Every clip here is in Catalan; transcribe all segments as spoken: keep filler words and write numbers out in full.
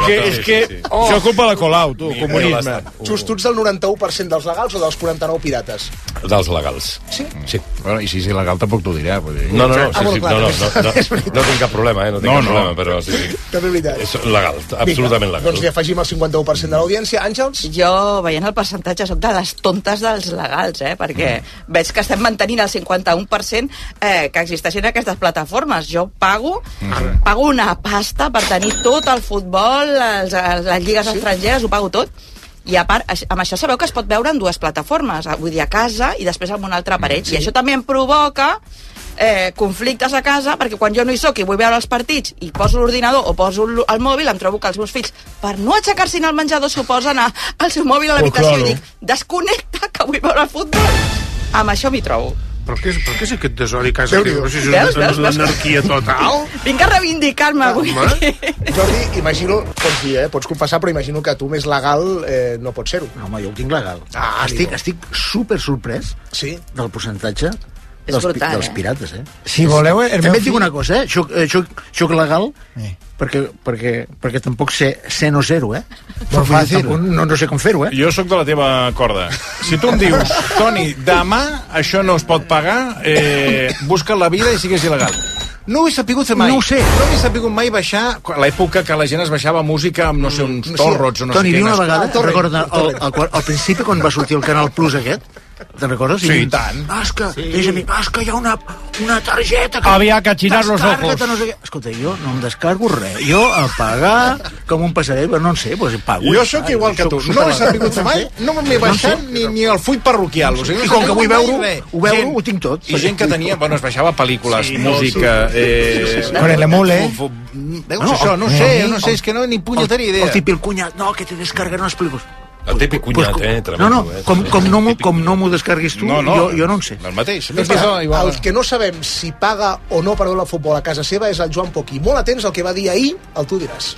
que, és que oh. això és culpa de Colau, tu, Mi, comunisme. Justuts del noranta-u per cent dels legals o dels quaranta-nou pirates? Dels legals. Sí? Sí. Bueno, i si és il·legal tampoc t'ho diré. Vull dir. No, no, no, sí, Ah, sí, clar, no, no, és- no, no, és veritat. no tinc cap problema, eh? No tinc No, cap no. problema, però sí, sí. També és veritat. És legal, absolutament legal. Doncs li afegim el cinquanta-u per cent de l'audiència. Àngels? Jo, veient el percentatge, soc de les tontes dels legals, eh? Perquè mm. veig que estem mantenint el cinquanta-u per cent eh, que existeixen aquestes plataformes. Jo pago, mm. pago una pasta per tenir tot el futbol, les, les lligues sí? estrangeres, ho pago tot. I a part, amb això sabeu que es pot veure en dues plataformes, vull dir, a casa i després amb un altre aparell. Sí. I això també em provoca eh, conflictes a casa, perquè quan jo no hi soc i vull veure els partits i poso l'ordinador o poso el mòbil, em trobo que els meus fills, per no aixecar-se al menjador, s'ho posen al seu mòbil a l'habitació Oh, claro. i dic, desconnecta, que vull veure el futbol. Amb això m'hi trobo. Però què és, però què és aquest desori que has aquí? Déu-n'hi-do. Però si és Veus, una, veus, una veus? anarquia total. Vinc a reivindicar-me avui. Jordi, imagino, pots dir, eh? Pots confessar, però imagino que tu més legal eh, no pots ser-ho. No, home, jo ho tinc legal. Ah, estic, amigo. estic super sorprès Sí? del percentatge És dels, brutal, dels eh? pirates, eh? Si voleu, el També meu et dic fill... una cosa, eh? Soc, eh, soc, soc legal Eh. perquè, perquè, perquè tampoc sé, sé no ser-ho, eh? Molt fàcil. Tampoc No, no sé com fer-ho, eh? Jo sóc de la teva corda. Si tu em dius, Toni, demà això no es pot pagar, eh, busca la vida i sigues il·legal. No ho he sapigut fer mai. No ho sé. No he sapigut mai baixar, a l'època que la gent es baixava música amb, no sé, uns torrots o no Toni, sé vi què. una unes- vegada, te'n Torrent, recordes, al, Torrent. al, al, al principi, quan va sortir el Canal Plus aquest, te'n recordes? Sí, I- i tant. Ah, és que, sí. És a mi, ah, és que hi ha una, una targeta... Que Había que achinar los descarrega't, ojos. No sé què. Escolta, jo no em descargo res. Jo a pagar com un passarell, però no en sé, doncs pago. Jo sóc igual que tu. No he sapigut fer mai, no m'he baixat ni, ni el full parroquial. O sigui, I com que vull veure-ho, res. ho veure, Gent- ho tinc tot. I gent que tenia, bueno, es baixava pel·lícules, música... Eh, Con el emule. fu- fu- Veus No, això? No el- sé, el- no sé, és que no he ni punyetera idea. El típic cunyat, no, que te descarguen unes pel·lícules. El típic cunyat, Pues, eh? no, Tremendo, no, eh? com, com no m'ho com no m'ho descarguis tu, No, no, jo, jo no en sé. El mateix. Doncs mira, el que no sabem si paga o no per veure el futbol a casa seva és el Joan Poquí. Molt atents al que va dir ahir, el tu diràs.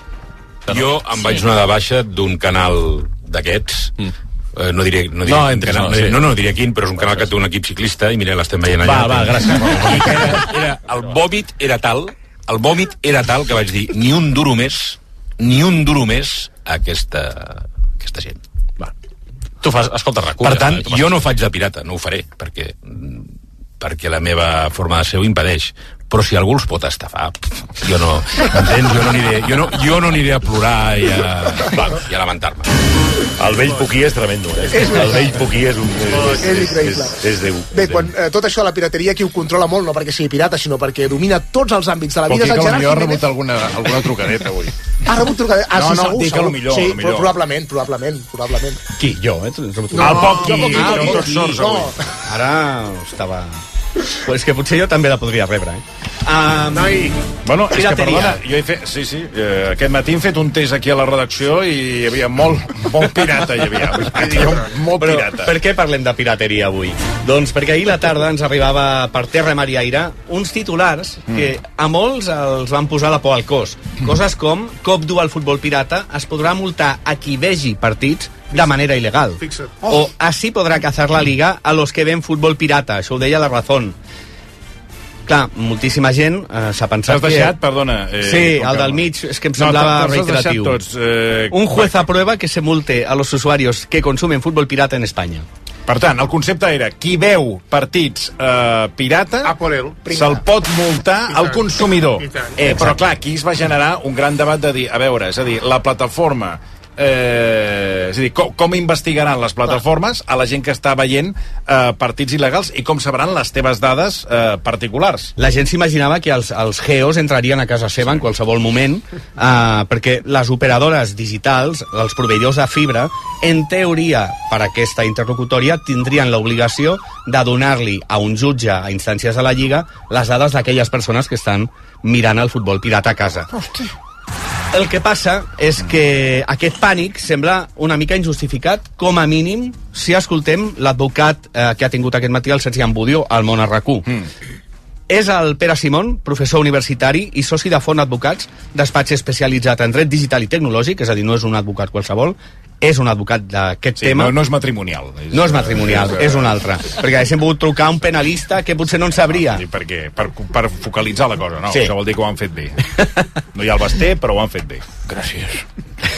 Jo em vaig donar de baixa d'un canal d'aquests, eh, no diré, no diré, No, quin entres, canal, no, no, sí. no, no diré quin, però és un canal que té un equip ciclista i mira, l'estem veient allà. Va, va, gràcies. I era, era, el vòmit era tal, el vòmit era tal que vaig dir, ni un duro més, ni un duro més a aquesta, aquesta gent. Va. Tu fas, escolta, recull. Per tant, jo no faig de pirata, no ho faré, perquè, perquè la meva forma de ser ho impedeix. Però si algú els pot estafar, pff, jo no, entens? Jo no aniré, jo no, jo no aniré a plorar i a, i a lamentar-me. El vell Poquí és tremendo, eh? El vell Poquí és un... És, És increïble. És, és Déu. Bé, quan eh, tot això de la pirateria qui ho controla molt, no perquè sigui pirata, sinó perquè domina tots els àmbits de la vida, Poquí és que el Gerard potser ha Jiménez. rebut alguna, alguna trucadeta avui. Ha rebut trucada. Ah, No, sí, no, segur, dic que segur. lo millor, sí, lo millor. probablement, probablement, probablement. Qui? Jo, eh? No, el Poquí, jo Poquí, ah, jo tots Poquí, sords no. avui. Ara estava... Pues que potser jo també la podria rebre, eh? Um, Noi, Bueno, és que, Pirateria. perdona, jo he fet... Sí, sí, eh, aquest matí hem fet un test aquí a la redacció i hi havia molt, molt pirata, hi havia. Hi havia molt Però pirata. per què parlem de pirateria avui? Doncs perquè ahir a la tarda ens arribava per terra, mar i aire uns titulars que a molts els van posar la por al cos. Coses com, cop dur al futbol pirata, es podrà multar a qui vegi partits de manera il·legal. Fixa't. O así podrà cazar la liga a los que ven futbol pirata. Això ho deia la Razón. Clar, moltíssima gent eh, s'ha pensat T'has deixat, perdona... Eh, sí, el del mig, és que em semblava no, reiteratiu. Tots, eh, Un juez aprueba que se multe a los usuarios que consumen fútbol pirata en España. Per tant, el concepte era qui veu partits eh, pirata A por él. se'l pot multar I al tant. consumidor. I tant. Eh, però clar, aquí es va generar un gran debat de dir, a veure, és a dir, la plataforma eh, és a dir, com, com investigaran les plataformes a la gent que està veient eh, partits il·legals i com sabran les teves dades eh, particulars. La gent s'imaginava que els, els geos entrarien a casa seva en qualsevol moment, eh, perquè les operadores digitals, els proveïdors de fibra, en teoria, per aquesta interlocutòria, tindrien l'obligació de donar-li a un jutge, a instàncies de la Lliga, les dades d'aquelles persones que estan mirant el futbol pirata a casa. Hosti. El que passa és que aquest pànic sembla una mica injustificat, com a mínim, si escoltem l'advocat eh, que ha tingut aquest matí el Sergi Ambudio al Món R Q. Mm. És el Pere Simón, professor universitari i soci de Font Advocats, despatx especialitzat en dret digital i tecnològic, és a dir, no és un advocat qualsevol, és un advocat d'aquest Sí, tema. no, no és matrimonial. És, No és matrimonial, és un altre. Perquè haguéssim pogut trucar a un penalista que potser no en sabria. Sí, perquè, per, per focalitzar la cosa, no? Sí. Això vol dir que ho han fet bé. No hi ha el Basté, però ho han fet bé. Gràcies.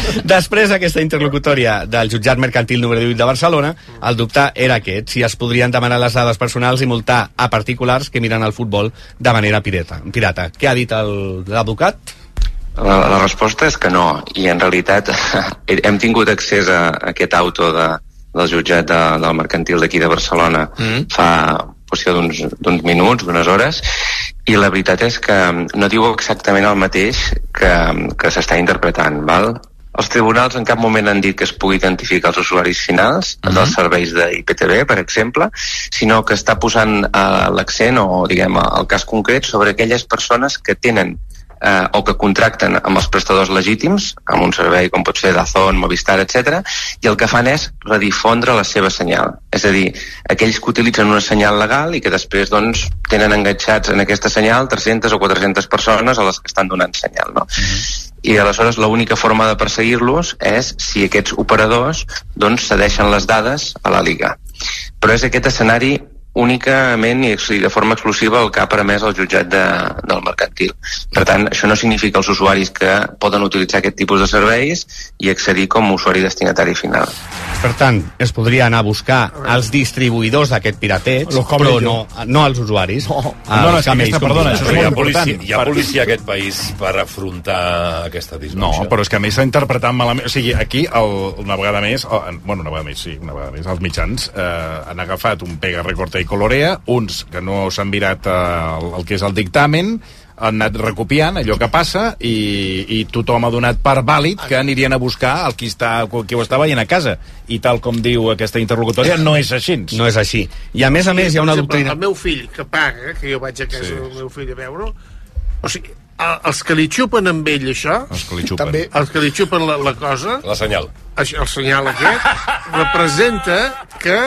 Després d'aquesta interlocutòria del jutjat mercantil número divuit de Barcelona, el dubte era aquest, si es podrien demanar les dades personals i multar a particulars que miren el futbol de manera pirata. pirata. Què ha dit l'advocat? La, la resposta és que no, i en realitat hem tingut accés a aquest auto de, del jutjat de, del mercantil d'aquí de Barcelona mm. fa qüestió d'uns minuts, d'unes hores, i la veritat és que no diu exactament el mateix que, que s'està interpretant, val? Els tribunals en cap moment han dit que es pugui identificar els usuaris finals uh-huh. dels serveis d'I P T V, per exemple, sinó que està posant uh, l'accent, o diguem el cas concret, sobre aquelles persones que tenen eh, o que contracten amb els prestadors legítims, amb un servei com pot ser Dazón, Movistar, etcètera, i el que fan és redifondre la seva senyal. És a dir, aquells que utilitzen una senyal legal i que després doncs, tenen enganxats en aquesta senyal tres-centes o quatre-centes persones a les que estan donant senyal. No? Mm-hmm. I aleshores l'única forma de perseguir-los és si aquests operadors doncs, cedeixen les dades a la Liga. Però és aquest escenari únicament i de forma exclusiva el que ha permès el jutjat de, del mercantil. Per tant, això no significa els usuaris que poden utilitzar aquest tipus de serveis i accedir com a usuari destinatari final. Per tant, es podria anar a buscar els distribuïdors d'aquest pirateig, però no, no els usuaris. No, no, no, aquesta, perdona, això és molt hi ha important. Policia, hi ha policia a aquest país per afrontar aquesta disfunció. No, però és que a més s'ha interpretat malament. O sigui, aquí, el, una vegada més, el, bueno, una vegada més, sí, una vegada més, els mitjans eh, han agafat un pega, recorta i colorea, uns que no s'han mirat eh, el, el que és el dictamen, han anat recopiant allò que passa i, i tothom ha donat per vàlid que anirien a buscar el qui, està, qui ho està veient a casa. I tal com diu aquesta interlocutòria, no és així. No és així. I a més a més hi ha una doctrina... El meu fill que paga, que jo vaig a casa sí. del meu fill a veure, o sigui, els que li xupen amb ell això, els que li xupen, també, els que li xupen la, la cosa, la senyal, això, el senyal aquest, representa que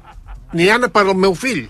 n'hi ha per al meu fill.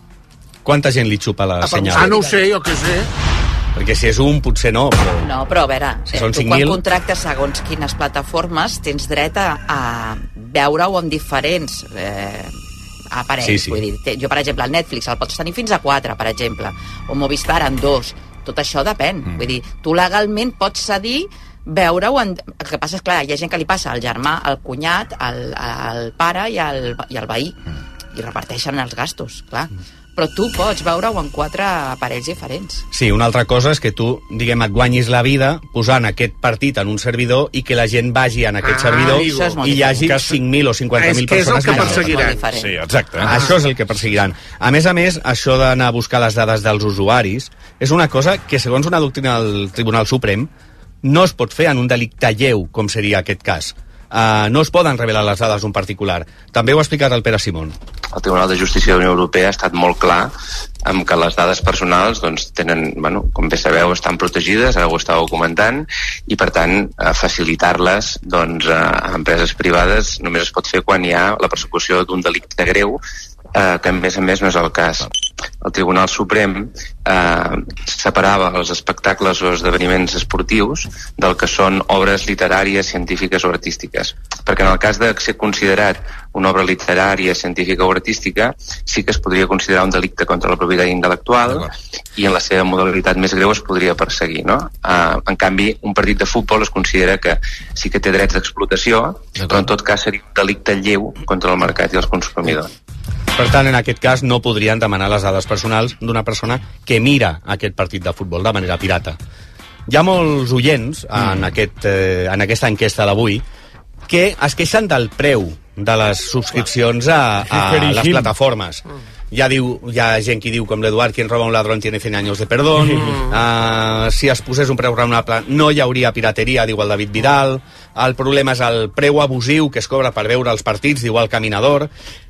Quanta gent li xupa la senyal? Ah, no ho sé, jo què sé. Perquè si és un, potser no, però... No, però a veure, si eh, tu quan contractes segons quines plataformes tens dret a, a veure-ho amb diferents eh, aparells. Sí, sí. Vull dir, jo, per exemple, el Netflix el pots tenir fins a quatre, per exemple, o Movistar en dos. Tot això depèn. Mm. Vull dir, tu legalment pots cedir veure-ho... En... El que passa és, clar, hi ha gent que li passa al germà, al cunyat, al, al pare i al, i al veí. Mm. I reparteixen els gastos, clar. Mm. Però tu pots veure-ho en quatre aparells diferents. Sí, una altra cosa és que tu, diguem, et guanyis la vida posant aquest partit en un servidor i que la gent vagi en aquest ah, servidor i hi hagi cinc mil o cinquanta mil persones. És que és el que perseguiran. Sí, exacte. Això és el que perseguiran. A més a més, això d'anar a buscar les dades dels usuaris és una cosa que, segons una doctrina del Tribunal Suprem, no es pot fer en un delicte lleu, com seria aquest cas. Uh, no es poden revelar les dades d'un particular. També ho ha explicat el Pere Simón. El Tribunal de Justícia de la Unió Europea ha estat molt clar amb que les dades personals doncs, tenen, bueno, com bé sabeu, estan protegides, ara ho estàveu comentant, i per tant facilitar-les doncs, a empreses privades només es pot fer quan hi ha la persecució d'un delicte greu, eh, que a més a més no és el cas. El Tribunal Suprem eh, separava els espectacles o esdeveniments esportius del que són obres literàries, científiques o artístiques. Perquè en el cas de ser considerat una obra literària, científica o artística, sí que es podria considerar un delicte contra la propietat intel·lectual i en la seva modalitat més greu es podria perseguir. No? Eh, en canvi, un partit de futbol es considera que sí que té drets d'explotació, però en tot cas seria un delicte lleu contra el mercat i els consumidors. Per tant, en aquest cas no podrien demanar les dades personals d'una persona que mira aquest partit de futbol de manera pirata. Hi ha molts oients en, mm. aquest, eh, en aquesta enquesta d'avui que es queixen del preu de les subscripcions a, a les plataformes. Hi ha, diu, hi ha gent que diu, com l'Eduard, quien roba un ladrón tiene cien años de perdón. Mm. Uh, si es posés un preu raonable no hi hauria pirateria, diu el David Vidal. El problema és el preu abusiu que es cobra per veure els partits, diu el Caminador.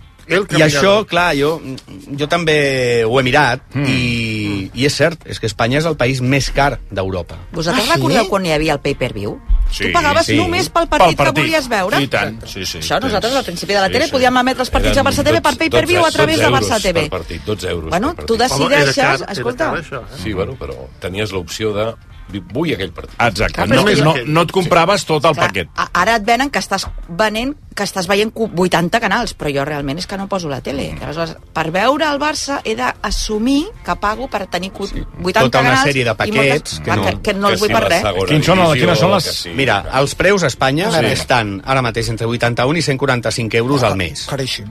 I això, clar, jo, jo també ho he mirat mm. i, i és cert, és que Espanya és el país més car d'Europa. Vosaltres ah, recordeu sí? quan hi havia el pay-per-view? Sí, tu pagaves sí. només pel partit, pel partit que volies veure? I tant, sí, sí. Això nosaltres al principi de la sí, tele sí. podíem emetre els partits Eren a Barça T V per pay-per-view a través de Barça T V. Per partit, dotze euros bueno, per partit. tu decideixes... Home, era car, escolta... era car, això, eh? Sí, bueno, però tenies l'opció de vull aquell partit. Exacte, Clar, no, però és que no, jo- no et compraves tot el Clar, paquet. a- ara et venen que estàs venent que estàs veient cu- vuitanta canals, però jo realment és que no poso la tele. Aleshores, per veure el Barça he d'assumir que pago per tenir cu- vuitanta Tota una canals sèrie de i paquets moltes, que no- que, que no que els vull si per la res. segona Quins són, divisió, quines són les- que sí. Mira, els preus a Espanya Sí. estan ara mateix entre vuitanta-un i cent quaranta-cinc euros al mes. Caríssim.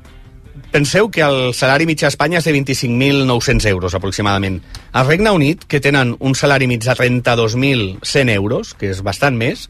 Penseu que el salari mitjà a Espanya és de vint-i-cinc mil nou-cents euros, aproximadament. Al Regne Unit, que tenen un salari mig de trenta-dos mil cent euros, que és bastant més,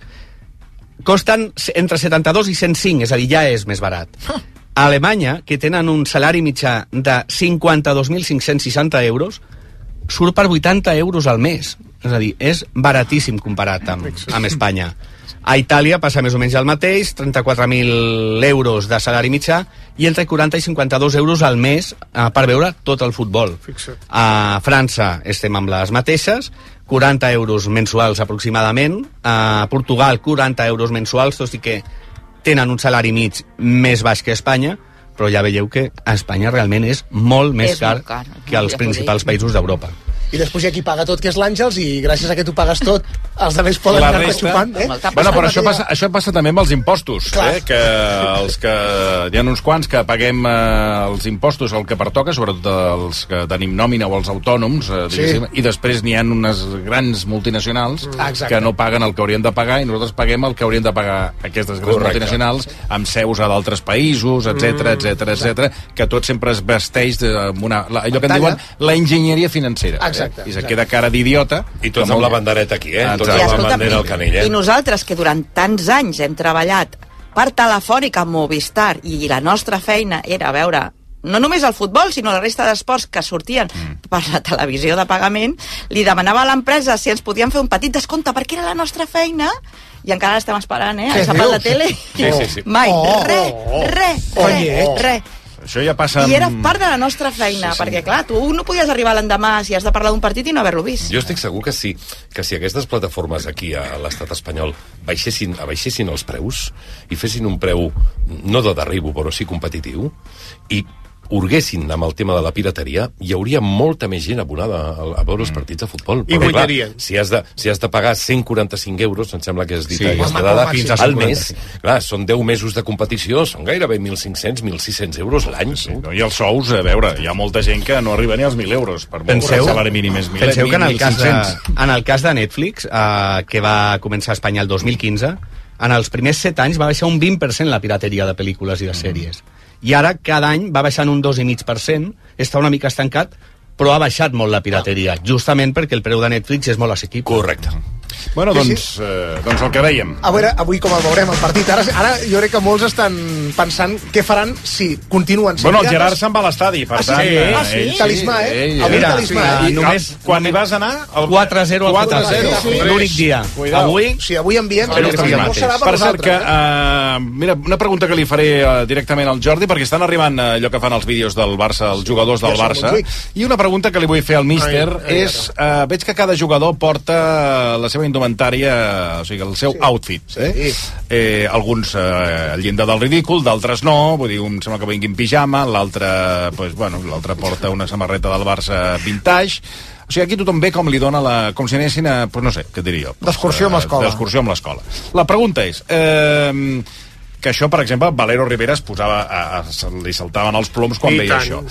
costen entre setanta-dos i cent cinc, és a dir, ja és més barat. A Alemanya, que tenen un salari mitjà de cinquanta-dos mil cinc-cents seixanta euros, surt per vuitanta euros al mes. És a dir, és baratíssim comparat amb, amb Espanya. A Itàlia passa més o menys el mateix, trenta-quatre mil euros de salari mitjà i entre quaranta i cinquanta-dos euros al mes eh, per veure tot el futbol. Fixa't. A França estem amb les mateixes, quaranta euros mensuals aproximadament, a Portugal quaranta euros mensuals, tot i que tenen un salari mig més baix que Espanya, però ja veieu que a Espanya realment és molt més És car, molt car, que als ja t'ho principals dic. països d'Europa. I després hi ha qui paga tot, que és l'Àngels, i gràcies a que tu pagues tot, els altres poden La anar resta- xupant, eh? Amb el tap Bueno, però Passant això la passa, això passa també amb els impostos, Clar. eh? que els que hi ha uns quants que paguem eh, els impostos el que pertoca, sobretot els que tenim nòmina o els autònoms, eh, diguéssim, i després n'hi ha unes grans multinacionals Exacte. que no paguen el que haurien de pagar i nosaltres paguem el que haurien de pagar aquestes grans Correcte. multinacionals amb seus a d'altres països, etc etc etc, que tot sempre es vesteix de, amb una, la, allò que en Pantalla. diuen la enginyeria financera. Exacte, Eh? I se exacte. queda cara d'idiota. I tots com amb la un- bandereta aquí, eh? Tots Exacte. amb la escolta'm, bandera al canell, eh? I nosaltres, que durant tants anys hem treballat per Telefònica, Movistar, i la nostra feina era veure no només el futbol, sinó la resta d'esports que sortien mm. per la televisió de pagament, li demanava a l'empresa si ens podien fer un petit descompte perquè era la nostra feina, i encara l'estem esperant, eh? Què Ens ha la dius? tele. Sí, sí, sí. Mai, Oh, res, oh, res, oh, res, lleig. res. Això ja passa I era amb- part de la nostra feina, Sí, sí. perquè, clar, tu no podies arribar l'endemà si has de parlar d'un partit i no haver-lo vist. Jo estic segur que sí, que si aquestes plataformes aquí a l'estat espanyol baixessin, abaixessin els preus i fessin un preu, no de derribo, però sí competitiu, i urguessin amb el tema de la pirateria, hi hauria molta més gent abonada a, a veure els partits de futbol. I Perquè, clar, guanyarien. si has, de, si has de pagar cent quaranta-cinc euros, em sembla que has dit Sí, aquesta home, dada, home, fins sí. al mes, clar, són deu mesos de competició, són gairebé mil cinc-cents, mil sis-cents euros l'any. Sí, no? I els sous, a veure, hi ha molta gent que no arriba ni als mil euros. Per molt Penseu, que el salari mínim és mil, penseu que en el, cas de, mil cinc-cents. en el cas de Netflix, eh, que va començar a Espanya el dos mil quinze, en els primers set anys va baixar un vint per cent la pirateria de pel·lícules i de sèries. I ara cada any va baixant un dos coma cinc per cent, està una mica estancat, però ha baixat molt la pirateria, justament perquè el preu de Netflix és molt assequible. Correcte. Bueno, Sí, sí. doncs, eh, doncs el que dèiem. A veure, avui com el veurem, el partit. Ara, ara jo crec que molts estan pensant què faran si continuen sent Bueno, el pirates. Gerard se'n va a l'estadi, per Ah, sí? tant... eh, Ah, sí? ell Talismà, eh? ell, Avui Mira, talismà, i- eh? i Només- quan hi vas anar... El... quatre a zero al quatre a Getafe. zero. Sí, sí. L'únic dia. Cuidao. Avui, Si avui enviem, Espero no, que sigui el no mateix. serà per, Per cert, que, nosaltres. eh? uh, mira, una pregunta que li faré uh, directament al Jordi, perquè estan arribant uh, allò que fan els vídeos del Barça, els jugadors del Ja som Barça, Montjuïc. i una pregunta que li vull fer al míster Ai, ai, és, uh, veig que cada jugador porta la seva indumentària, o sigui, el seu Sí. outfit. Eh? Eh, alguns uh, al llindar del ridícul, d'altres no, vull dir, un sembla que vingui en pijama, l'altre pues, bueno, l'altre porta una samarreta del Barça vintage. O sigui, aquí tothom ve com li dona la... com si anessin a... Pues no sé, què diria jo? D'excursió amb l'escola. D'excursió amb l'escola. La pregunta és... Eh, que això, per exemple, Valero Rivera es posava a, a, li saltaven els ploms quan I veia tant. això.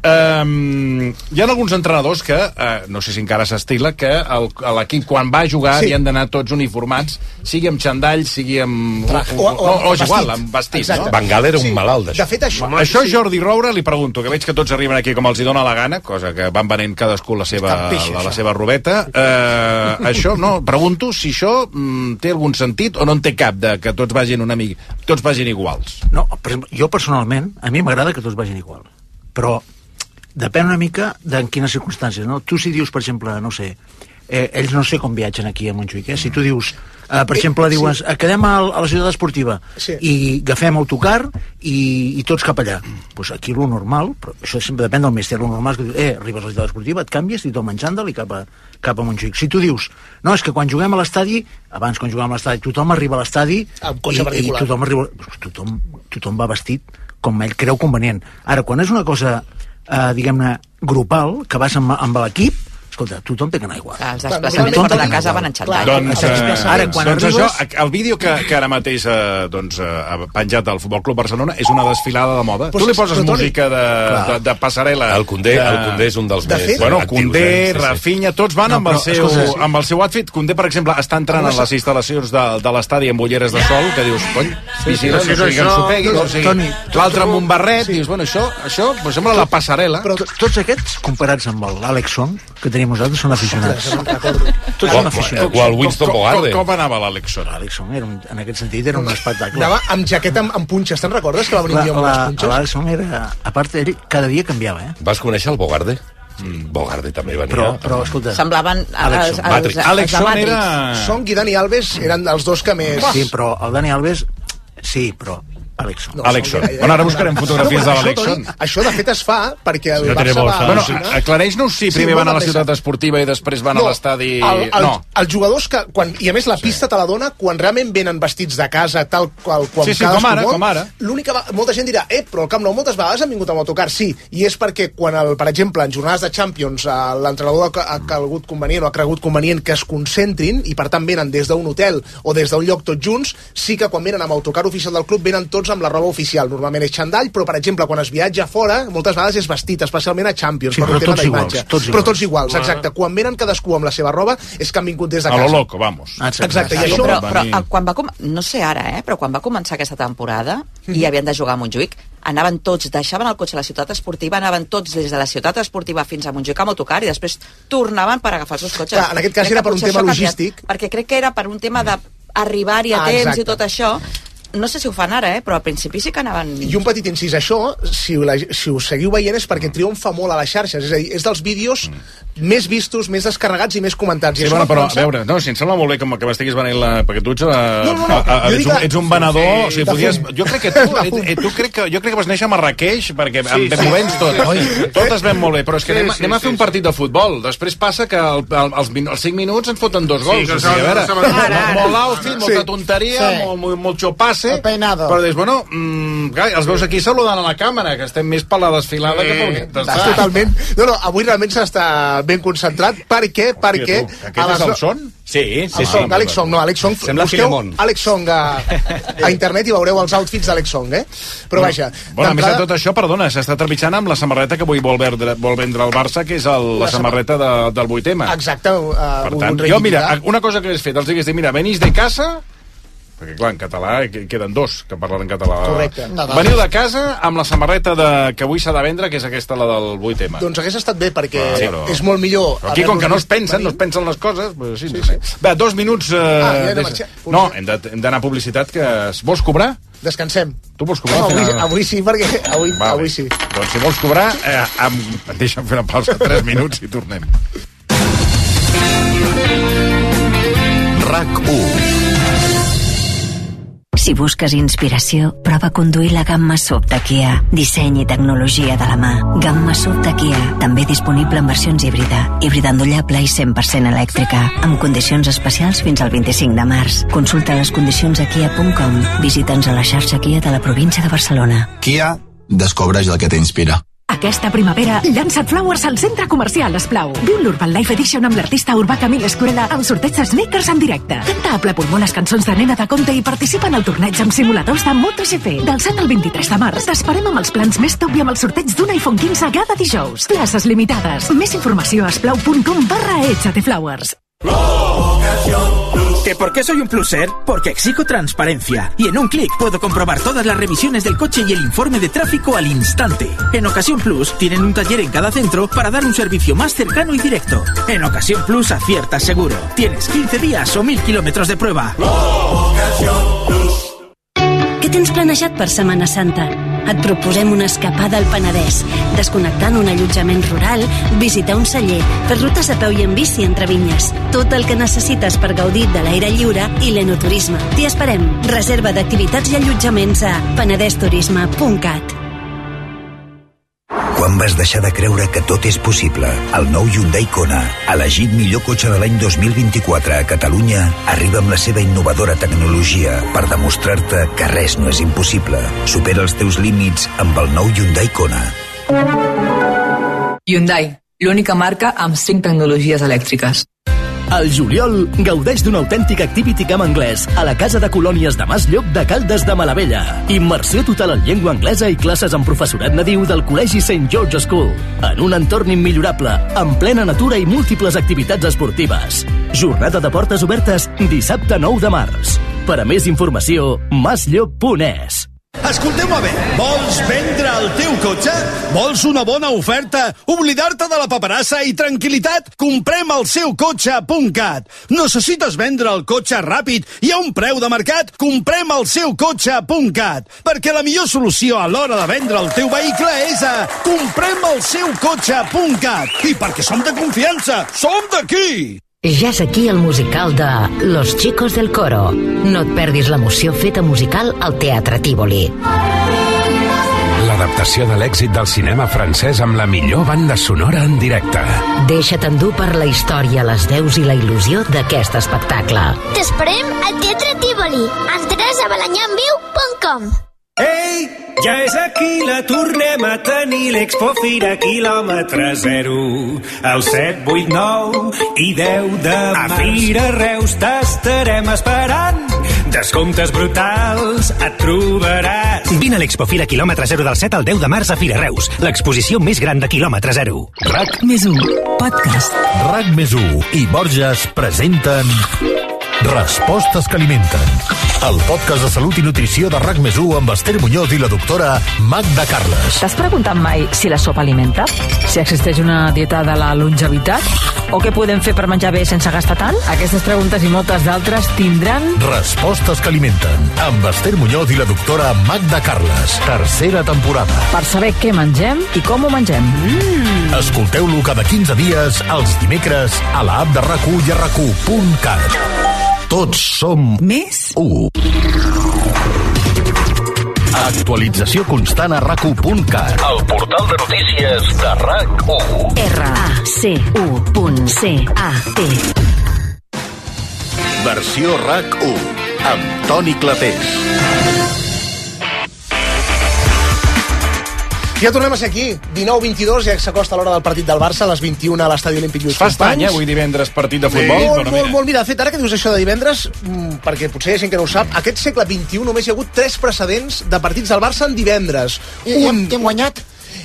Um, hi ha alguns entrenadors que, uh, no sé si encara s'estila, que el- l'equip quan va a jugar Sí. hi han d'anar tots uniformats, sigui amb xandall, sigui amb... Traje. o, o, no, o és igual, amb vestit, Exacte. no? Van Gaal era un Sí. malalt d'això. De fet, això... Home, Això sí. Jordi Roura li pregunto, que veig que tots arriben aquí com els hi dona la gana, cosa que van venent cadascú la seva, Està en peix, la, la això. seva robeta. Eh, això, no, pregunto si això mm, té algun sentit o no en té cap, de que tots vagin una mica, tots vagin iguals. No, per exemple, jo personalment, a mi m'agrada que tots vagin igual. Però depèn una mica de en quines circumstàncies, no? Tu si dius, per exemple, no sé, eh, ells no sé com viatgen aquí a Montjuïc, eh? Si tu dius, eh, per Eh, exemple, sí. dius, eh, quedem a, a la ciutat esportiva Sí. i agafem autocar i, i tots cap allà. Pues aquí lo normal, però això sempre depèn del míster, lo normal és que dius, eh, arribes a la ciutat esportiva, et canvies i tot menjant-li cap a, cap a Montjuïc. Si tu dius, no, és que quan juguem a l'estadi, abans quan juguem a l'estadi, tothom arriba a l'estadi Amb cotxe i, i particular. tothom arriba... Tothom, tothom va vestit com ell creu convenient. Ara, quan és una cosa, eh, diguem-ne, grupal, que vas amb, amb l'equip, escolta, tothom té que anar igual. Els desplaçaments fora de casa van enxantar. Doncs, eh, Ara, quan doncs arribes... això, el vídeo que, que ara mateix eh, doncs, eh, ha penjat al Futbol Club Barcelona és una desfilada de moda. Pues, tu li poses Toni, música de, de, de passarel·la. El Condé, de... el Condé és un dels De més fet- Bueno, actius, Condé, eh? Sí, sí. Rafinha, tots van No, amb, el però, seu, escolta, amb el seu outfit. Condé, per exemple, està entrant en les instal·lacions de, de l'estadi amb ulleres de sol, que dius, cony, vigila, sí, no sigui que ens això- ho pegui, no sigui... Toni, L'altre amb un barret, dius, bueno, això, això pues, sembla la passarel·la. Però tots aquests, comparats amb l'Àlex Song, que tenim nosaltres, són aficionats. Tots O, són o, aficionats. o el Winston com, com, Bogarde. com anava l'Alexson? L'Àlex Song, era un, en aquest sentit, era un espectacle. Anava amb jaqueta amb, amb punxes, te'n recordes que va venir La- un dia amb la- les punxes? L'Àlex Song era... A part, ell cada dia canviava, eh? Vas conèixer el Bogarde? Mm. Bogarde també venia. Però, però escolta... Semblaven Alex els, Song. els, Matrix. els, Alexson de Matrix. era... Song i Dani Alves eren els dos que més... Sí, però el Dani Alves... Sí, però... Àlex Song. No, Alexson. Song, ja- ja- Bueno, ara buscarem fotografies de Bueno, l'Alexson. Això, Toni, això, de fet, es fa perquè el no Barça tenemos va... Bueno, al- aclareix-nos si primer Sí, van a la molt de ciutat pressa. esportiva i després van a l'estadi... El, el, No. els jugadors que... Quan, I a més, la pista te la dona quan realment venen vestits de casa, tal qual quan Sí, sí, cadascú com ara, vol. com ara. L'única... va- Molta gent dirà, eh, però al Camp Nou moltes vegades han vingut amb autocar. Sí, i és perquè quan, el, per exemple, en jornades de Champions, eh, l'entrenador ha, ha calgut convenient o ha cregut convenient que es concentrin i, per tant, venen des d'un hotel o des d'un lloc tots junts, sí que quan venen amb autocar oficial del club venen tots amb la roba oficial. Normalment és xandall, però, per exemple, quan es viatja fora, moltes vegades és vestit, especialment a Champions, Sí, per un però tema tots iguals, d'imatge. tots Però iguals. tots iguals, exacte. Quan venen cadascú amb la seva roba és que han vingut des de A casa. lo loco, vamos. Exacte, i Sí, això... però, va però venir. el- quan va com... no sé ara, eh, però quan va començar aquesta temporada i havien de jugar a Montjuïc, anaven tots, deixaven el cotxe a la ciutat esportiva, anaven tots des de la ciutat esportiva fins a Montjuïc amb autocar i després tornaven per agafar els seus cotxes. Clar, en aquest cas Crec era que per un potser tema això ha canviat, logístic. Perquè crec que era per un tema d'arribar-hi a Ah, temps exacte. i tot això. No sé si ho fan ara, eh, però al principi sí que anaven... I un petit incís, això, si, la, si ho seguiu veient és perquè triomfa molt a les xarxes, és a dir, és dels vídeos més vistos, més descarregats i més comentats. I Sí, això bueno, va però, a començar- veure, no, si em sembla molt bé com que m'estiguis venent la... Perquè tu ets, a, No, no, no, a, a, jo ets, dic un, que- ets un venedor, Sí, o sigui, de podies... fum. Jo crec que tu, De et, fum. et, tu crec que, jo crec que vas néixer a Marrakeix, perquè sí, Sí, sí, sí. ho vens tot. Tot es ven molt bé, però és que Sí, anem, sí, anem a fer sí, un partit de futbol. Després passa que el, el, els, min- els cinc minuts ens foten dos gols. que o sigui, a veure, saben- saben- molt, molt outfit, molta tonteria, Sí. molt, molt, molt xopasse, El peinado. però dius, bueno, mm, clar, els veus aquí saludant a la càmera, que estem més per la desfilada que pel que Estàs totalment... No, no, avui realment s'està ben concentrat. Per què? Perquè... tu, aquest és el son? Sí, sí, El sí. Song, Alex Song, no, Alex Song. Sembla busqueu Filemón. Alex Song a, a internet i veureu els outfits d'Alex Song, eh? Però vaja... Bueno, a més de d'entrada- tot això, perdona, s'està trepitjant amb la samarreta que avui vol vendre, vol vendre el Barça, que és el, la, La samarreta de, del vuit M. Exacte. Uh, Per tant, jo, mira, una cosa que hagués fet, els hagués dit, mira, venís de casa, perquè clar, en català hi queden dos que parlen en català. Correcte. Veniu de casa amb la samarreta de, que avui s'ha de vendre, que és aquesta, la del vuit M. Doncs hagués estat bé, perquè Ah, però- és molt millor... Però aquí, com que no es pensen, venir. no es pensen les coses, pues, sí, sí, sí. Bé, dos minuts... Eh, Ah, ja he de des- marxar. No, hem de- hem d'anar a publicitat, que es- vols cobrar? Descansem. Tu vols cobrar? No, al avui, final? avui sí, perquè avui, Vale. avui sí. Doncs si vols cobrar, eh, amb... deixa'm fer una pausa de tres minuts i tornem. RAC u. Si busques inspiració, prova a conduir la gamma SUV de Kia. Disseny i tecnologia de la mà. Gamma SUV de Kia, també disponible en versions híbrida, híbrida endollable i cent per cent elèctrica, amb condicions especials fins al vint-i-cinc de març. Consulta les condicions a kia punt com. Visita'ns a la xarxa Kia de la província de Barcelona. Kia, descobreix el que t'inspira. Aquesta primavera, llança't Flowers al centre comercial Esplau. Viu l'Urban Life Edition amb l'artista urbà Camille Escurella amb sorteig de sneakers en directe. Canta a ple pulmó les cançons de Nena de Conte i participa en el torneig amb simuladors de MotoGP. Del set al vint-i-tres de març t'esperem amb els plans més top i amb el sorteig d'un iPhone quinze cada dijous. Places limitades. Més informació a esplau punt com barra échate flowers. ¿Que por qué soy un pluser? Porque exijo transparencia y en un clic puedo comprobar todas las revisiones del coche y el informe de tráfico al instante. En Ocasión Plus tienen un taller en cada centro para dar un servicio más cercano y directo. En Ocasión Plus aciertas seguro. Tienes quince días o mil kilómetros de prueba. Què tens planejat per Setmana Santa? Et proposem una escapada al Penedès, desconnectant un allotjament rural, visitar un celler, fer rutes a peu i en bici entre vinyes. Tot el que necessites per gaudir de l'aire lliure i l'enoturisme. T'hi esperem. Reserva d'activitats i allotjaments a penedesturisme punt cat. Quan vas deixar de creure que tot és possible? El nou Hyundai Kona, elegit millor cotxe de l'any dos mil vint-i-quatre a Catalunya, arriba amb la seva innovadora tecnologia per demostrar-te que res no és impossible. Supera els teus límits amb el nou Hyundai Kona. Hyundai. l'única marca amb cinc tecnologies elèctriques. Al juliol, gaudeix d'un autèntic Activity Camp anglès a la Casa de Colònies de Mas Llop de Caldes de Malavella. Immersió total en llengua anglesa i classes amb professorat nadiu del Col·legi Saint George School. En un entorn immillorable, en plena natura i múltiples activitats esportives. Jornada de portes obertes dissabte nou de març. Per a més informació, masllop punt es. Escolteu-me bé, vols vendre el teu cotxe? Vols una bona oferta? Oblidar-te de la paperassa i tranquil·litat? Comprem el seu cotxe punt cat. Necessites vendre el cotxe ràpid i a un preu de mercat? Comprem el seu cotxe punt cat. Perquè la millor solució a l'hora de vendre el teu vehicle és a comprem el seu cotxe punt cat. I perquè som de confiança, som d'aquí! Ja és aquí el musical de Los Chicos del Coro. No et perdis l'emoció feta musical al Teatre Tívoli. L'adaptació de l'èxit del cinema francès amb la millor banda sonora en directe. Deixa't endur per la història, les veus i la il·lusió d'aquest espectacle. T'esperem al Teatre Tívoli. Entraràs a balanyamviu punt com. Ei, ja és aquí, la tornem a tenir, l'Expo Fira quilòmetre zero, el set, vuit, nou i deu de març. A Fira Reus t'estarem esperant, descomptes brutals et trobaràs. Vine a l'Expo Fira quilòmetre zero del set al deu de març a Fira Reus, l'exposició més gran de quilòmetre zero. RAC més u, podcast. RAC més u i Borges presenten Respostes que alimenten, el podcast de salut i nutrició de RAC més u amb Esther Muñoz i la doctora Magda Carles. T'has preguntat mai si la sopa alimenta? Si existeix una dieta de la longevitat? O què podem fer per menjar bé sense gastar tant? Aquestes preguntes i moltes d'altres tindran... Respostes que alimenten, amb Esther Muñoz i la doctora Magda Carles. Tercera temporada. Per saber què mengem i com ho mengem. Mm. Escolteu-lo cada quinze dies, els dimecres, a la app de RAC u i a RAC u punt cat. Tots som més u. Actualització constant a RAC u punt cat. El portal de notícies de RAC u. R A C U punt C A T. Versió RAC u, amb Toni Clapés. Ja tornem a ser aquí, dinou vint-i-dos, ja s'acosta l'hora del partit del Barça, a les vint-i-una a l'Estadi Olímpic Lluís Companys. Fa estany, eh, avui divendres, partit de futbol. Sí. Molt, Però molt, mira. molt, mira, de fet, ara que dius això de divendres, mmm, perquè potser hi ha gent que no ho sap, aquest segle vint-i-u només hi ha hagut tres precedents de partits del Barça en divendres. I, Un... I hem guanyat?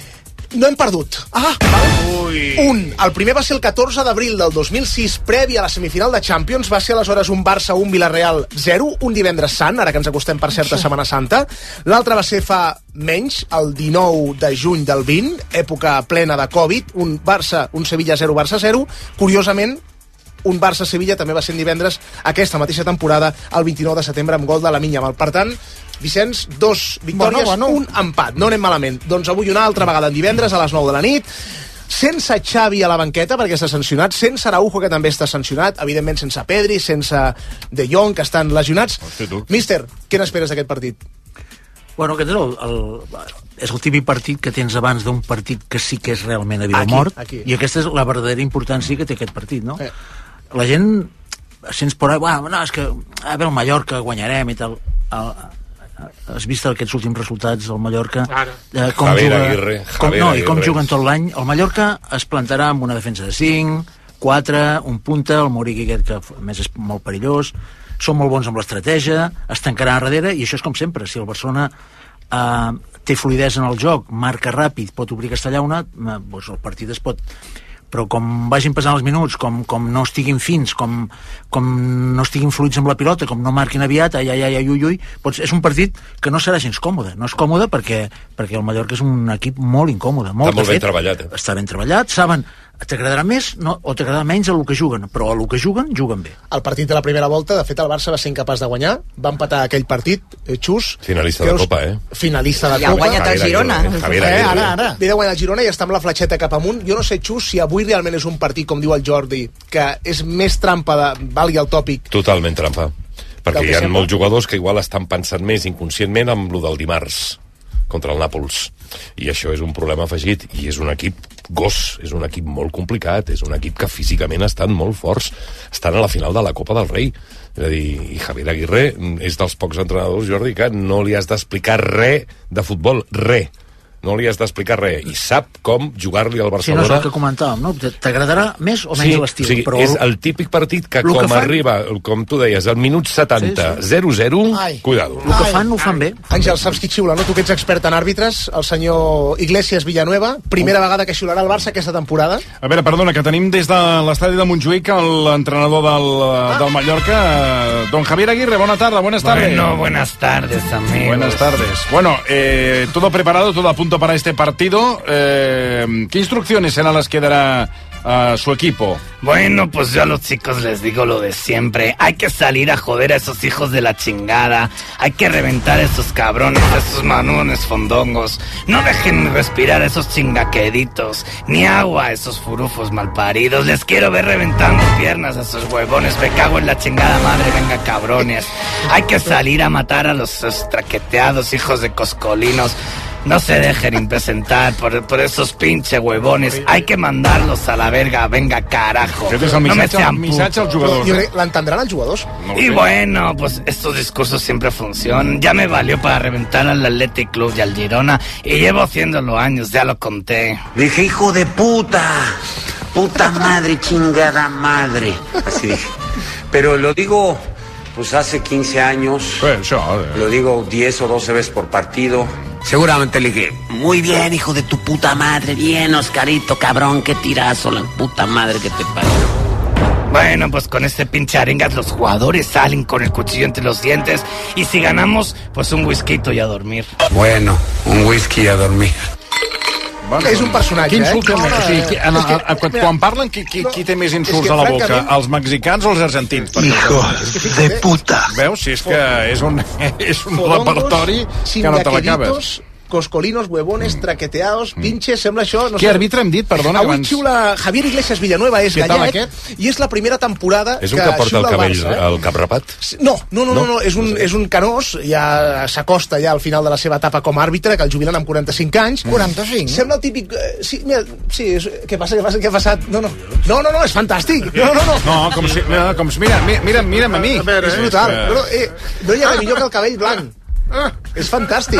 No hem perdut. Ah, ui. Un. El primer va ser el catorze d'abril del dos mil sis, previ a la semifinal de Champions. Va ser aleshores un Barça un, Villarreal zero, un divendres sant, ara que ens acostem per certa Setmana Santa. L'altre va ser fa menys, el dinou de juny del vint, època plena de Covid, un Barça, un Sevilla zero, Barça zero. Curiosament, un Barça-Sevilla també va ser en divendres aquesta mateixa temporada, el vint-i-nou de setembre, amb gol de Lamine Yamal. Per tant, Vicenç, dos victòries, bueno, bueno. un empat. No anem malament. Doncs avui una altra vegada en divendres a les nou de la nit, sense Xavi a la banqueta, perquè està sancionat, sense Araujo, que també està sancionat, evidentment sense Pedri, sense De Jong, que estan lesionats. Míster, què n'esperes d'aquest partit? Bueno, aquest és el, el, és el típic partit que tens abans d'un partit que sí que és realment a vida o mort, aquí. I aquesta és la verdadera importància que té aquest partit, no? Eh. La gent sents por ahí, bueno, no, és que a veure el Mallorca guanyarem i tal. El, has vist aquests últims resultats del Mallorca? Eh, com Javier juga, Aguirre, com, Javier no, Aguirre. i com juguen tot l'any. El Mallorca es plantarà amb una defensa de cinc, quatre, un punta, el Muriqui aquest que a més és molt perillós, són molt bons amb l'estratègia, es tancarà a darrere, i això és com sempre, si el Barcelona eh, té fluidesa en el joc, marca ràpid, pot obrir aquesta llauna, eh, doncs el partit es pot... Però com vagin passant els minuts, com, com no estiguin fins, com, com no estiguin fluids amb la pilota, com no marquin aviat, ai, ai, ai, ai, ui, ui, doncs és un partit que no serà gens còmode. No és còmode perquè, perquè el Mallorca és un equip molt incòmode. Molt, Està molt ben fet, treballat. Eh? Està ben treballat, saben, t'agradarà més no, o t'agradarà menys el que juguen, però el que juguen, juguen bé. El partit de la primera volta, de fet, el Barça va ser incapaç de guanyar, va empatar aquell partit, eh, Xus. Finalista de Copa, eh? Finalista de I ha Copa. guanyat el Girona. Eh, ara, ara. Ve de guanyar el Girona i està amb la fletxeta cap amunt. Jo no sé, Xus, si avui realment és un partit, com diu el Jordi, que és més trampa de... valgui el tòpic. Totalment trampa. Perquè hi ha sembla? molts jugadors que igual estan pensant més inconscientment amb lo del dimarts contra el Nàpols. I això és un problema afegit. I és un equip gos, és un equip molt complicat, és un equip que físicament estan molt forts. Estan a la final de la Copa del Rei. És a dir, i Javier Aguirre és dels pocs entrenadors, Jordi, que no li has d'explicar res de futbol, res. no li has d'explicar res, i sap com jugar-li al Sí, no Barcelona. és el que comentàvem, no? T'agradarà més o menys Sí, l'estil, o sigui, però... és el típic partit que Lo com que fan- arriba, com tu deies, al minut setanta, zero zero, Ai. cuidado. El que fan, ho fan bé. Àngel, saps qui xiula, no? Tu que ets expert en àrbitres, el senyor Iglesias Villanueva, primera vegada que xiularà el Barça aquesta temporada. A veure, perdona, que tenim des de l'estadi de Montjuïc l'entrenador del, Ah. del Mallorca, eh, don Javier Aguirre. Buena tarde, buenas tardes. Bueno, buenas tardes, amigos. Buenas tardes. Bueno, eh, todo preparado, todo a punto para este partido. Eh, ¿Qué instrucciones serán las que dará a su equipo? Bueno, pues yo a los chicos les digo lo de siempre. Hay que salir a joder a esos hijos de la chingada. Hay que reventar a esos cabrones, a esos manunes fondongos. No dejen respirar a esos chingaqueditos. Ni agua a esos furufos malparidos. Les quiero ver reventando piernas a esos huevones. Me cago en la chingada madre, venga cabrones. Hay que salir a matar a los, esos traqueteados hijos de coscolinos. No se dejen impresentar por, por esos pinche huevones. Hay que mandarlos a la verga, venga carajo. Aquest és el No me missatge, sean el missatge als putos. jugadors. Jo Eh? crec- L'entendran els jugadors? No ho Y sé. bueno, pues estos discursos siempre funcionan. Ya me valió para reventar al Athletic Club y al Girona. Y llevo haciéndolo años, ya lo conté. Dije, hijo de puta, puta madre, chingada madre. Así dije. Pero lo digo, pues hace quince años. Pues això, eh. Lo digo diez o doce veces por partido. Seguramente le dije, muy bien, hijo de tu puta madre, bien, Oscarito, cabrón, qué tirazo, la puta madre que te parió. Bueno, pues con este pinche arengas los jugadores salen con el cuchillo entre los dientes. Y si ganamos, pues un whisky y a dormir. Bueno, un whisky a dormir. Bueno, És un personatge, qui eh? insulta més? No, O sigui, qui, en, és que, a, a, quan, mira, quan parlen, qui, qui, qui té més insults és que, a la boca? francament- Els mexicans o els argentins? Perquè- de puta. Veus? Si és que és un, és un Fodongos, repertori que no te l'acabes. chingaqueditos, coscolinos, huevones, traqueteados, pinches, sembla això... No Què sé. àrbitre hem dit? Perdona, que Avui abans... xiula Javier Iglesias Villanueva, és Què tal, gallec, i és la primera temporada És un que porta el xiula cabell Barça, eh? al cap rapat? No, no, no, no, No? no, és un, és un canós, ja s'acosta ja al final de la seva etapa com a àrbitre, que el jubilen amb quaranta-cinc anys. quaranta-cinc? Sembla el típic... eh, Sí, mira, sí, és, què passa, què passa, què ha passat? No, no, no, no, no és fantàstic. No, no, no. No, com si... No, com si mira, mi- mira, mira'm a mi. A veure, és brutal. que- No, no, eh, no hi ha res millor que el cabell blanc. És fantàstic.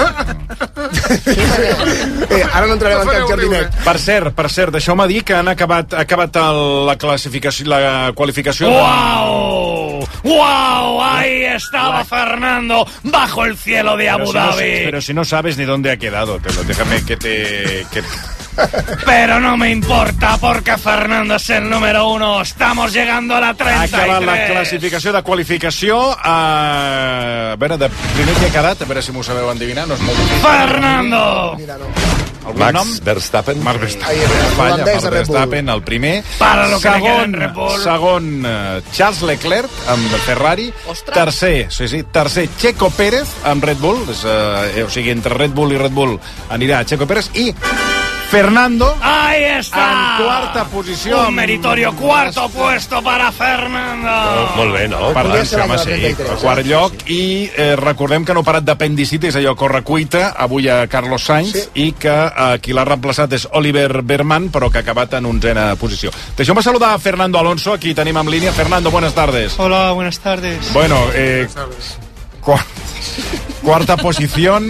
eh, ara no entrarem en cap jardinet. Per cert, per cert, deixeu-me dir que han acabat, ha acabat el, la classificació, la qualificació... de- ¡Wow! ¡Wow! Ahí estaba Fernando bajo el cielo de Pero Abu si no- Dhabi. pero si no sabes ni dónde ha quedado, te lo, déjame que te... Que... Pero no me importa porque Fernando es el número uno. Estamos llegando a la Ha treinta y tres. acabat la classificació de qualificació. A, a veure, de primer que ha quedat, a veure si m'ho sabeu endevinar, no és molt difícil. Fernando! Algun Max nom? Verstappen. Max Verstappen. Ahí, el Falla, holandès Max de Red Bull. Verstappen, el primer. Para lo que le queda en segon, Red Bull. segon eh, Charles Leclerc amb Ferrari. Ostres. Tercer, sí, sí, tercer Checo Pérez amb Red Bull. És, eh, o sigui, entre Red Bull i Red Bull anirà Checo Pérez. I Fernando Ahí está. en quarta posició. Un meritorio cuarto puesto para Fernando. Oh, molt bé, no? Per Podria tant, ser home, la sí, trenta-tres, a quart eh? lloc, i eh, recordem que no ha parat d'apendicitis, allò corre-cuita, avui a Carlos Sainz, Sí. i que eh, qui l'ha reemplaçat és Oliver Berman, però que ha acabat en onzena posició. Deixeu-me saludar a Fernando Alonso, aquí tenim en línia. Fernando, buenas tardes. Hola, buenas tardes. Bueno, eh, cu- cuarta posición,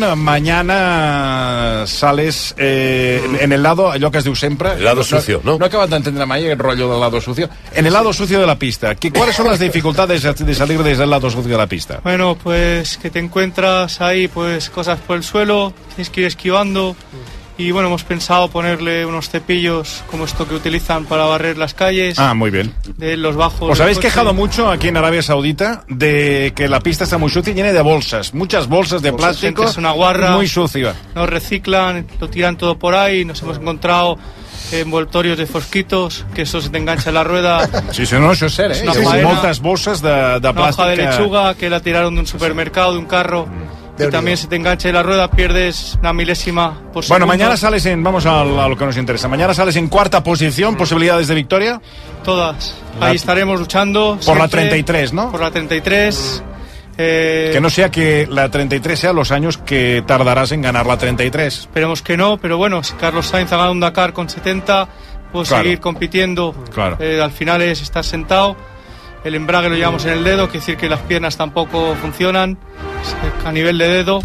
mañana sales eh, en el lado, allò que es diu sempre... El lado sucio, ¿no? No he acabat d'entendre mai aquest rotllo del lado sucio. En el lado sucio de la pista. ¿Qué, ¿Cuáles son las dificultades de salir desde el lado sucio de la pista? Bueno, pues que te encuentras ahí, pues cosas por el suelo, tienes que ir esquivando. Y bueno, hemos pensado ponerle unos cepillos como esto que utilizan para barrer las calles, Ah, muy bien. de los bajos. Os del habéis coche. quejado mucho aquí en Arabia Saudita de que la pista está muy sucia y llena de bolsas, muchas bolsas de Bolsas, plástico, es una guarra. muy sucia. Nos reciclan, lo tiran todo por ahí, nos hemos encontrado envoltorios de fosquitos, que eso se te engancha en la rueda. Sí, sí, no, això és cert, eh? És una Sí, sí, faena. moltes bosses de, de Una hoja plàstic de que... lechuga que la tiraron de un supermercado, de un carro. Y también se te engancha en la rueda, pierdes una milésima por segundo. Bueno, mañana sales en... Vamos a, a lo que nos interesa. Mañana sales en cuarta posición, posibilidades de victoria. Todas. La- Ahí estaremos luchando. Por la siempre. treinta y tres, ¿no? Por la treinta y tres. Eh, Que no sea que la treinta y tres sea los años que tardarás en ganar la treinta y tres. Esperemos que no, pero bueno, si Carlos Sainz ha ganado un Dakar con setenta, puedo Claro. seguir compitiendo. Claro. Eh, al final es estar sentado. El embrague lo llevamos en el dedo, quiere decir que las piernas tampoco funcionan a nivel de dedo.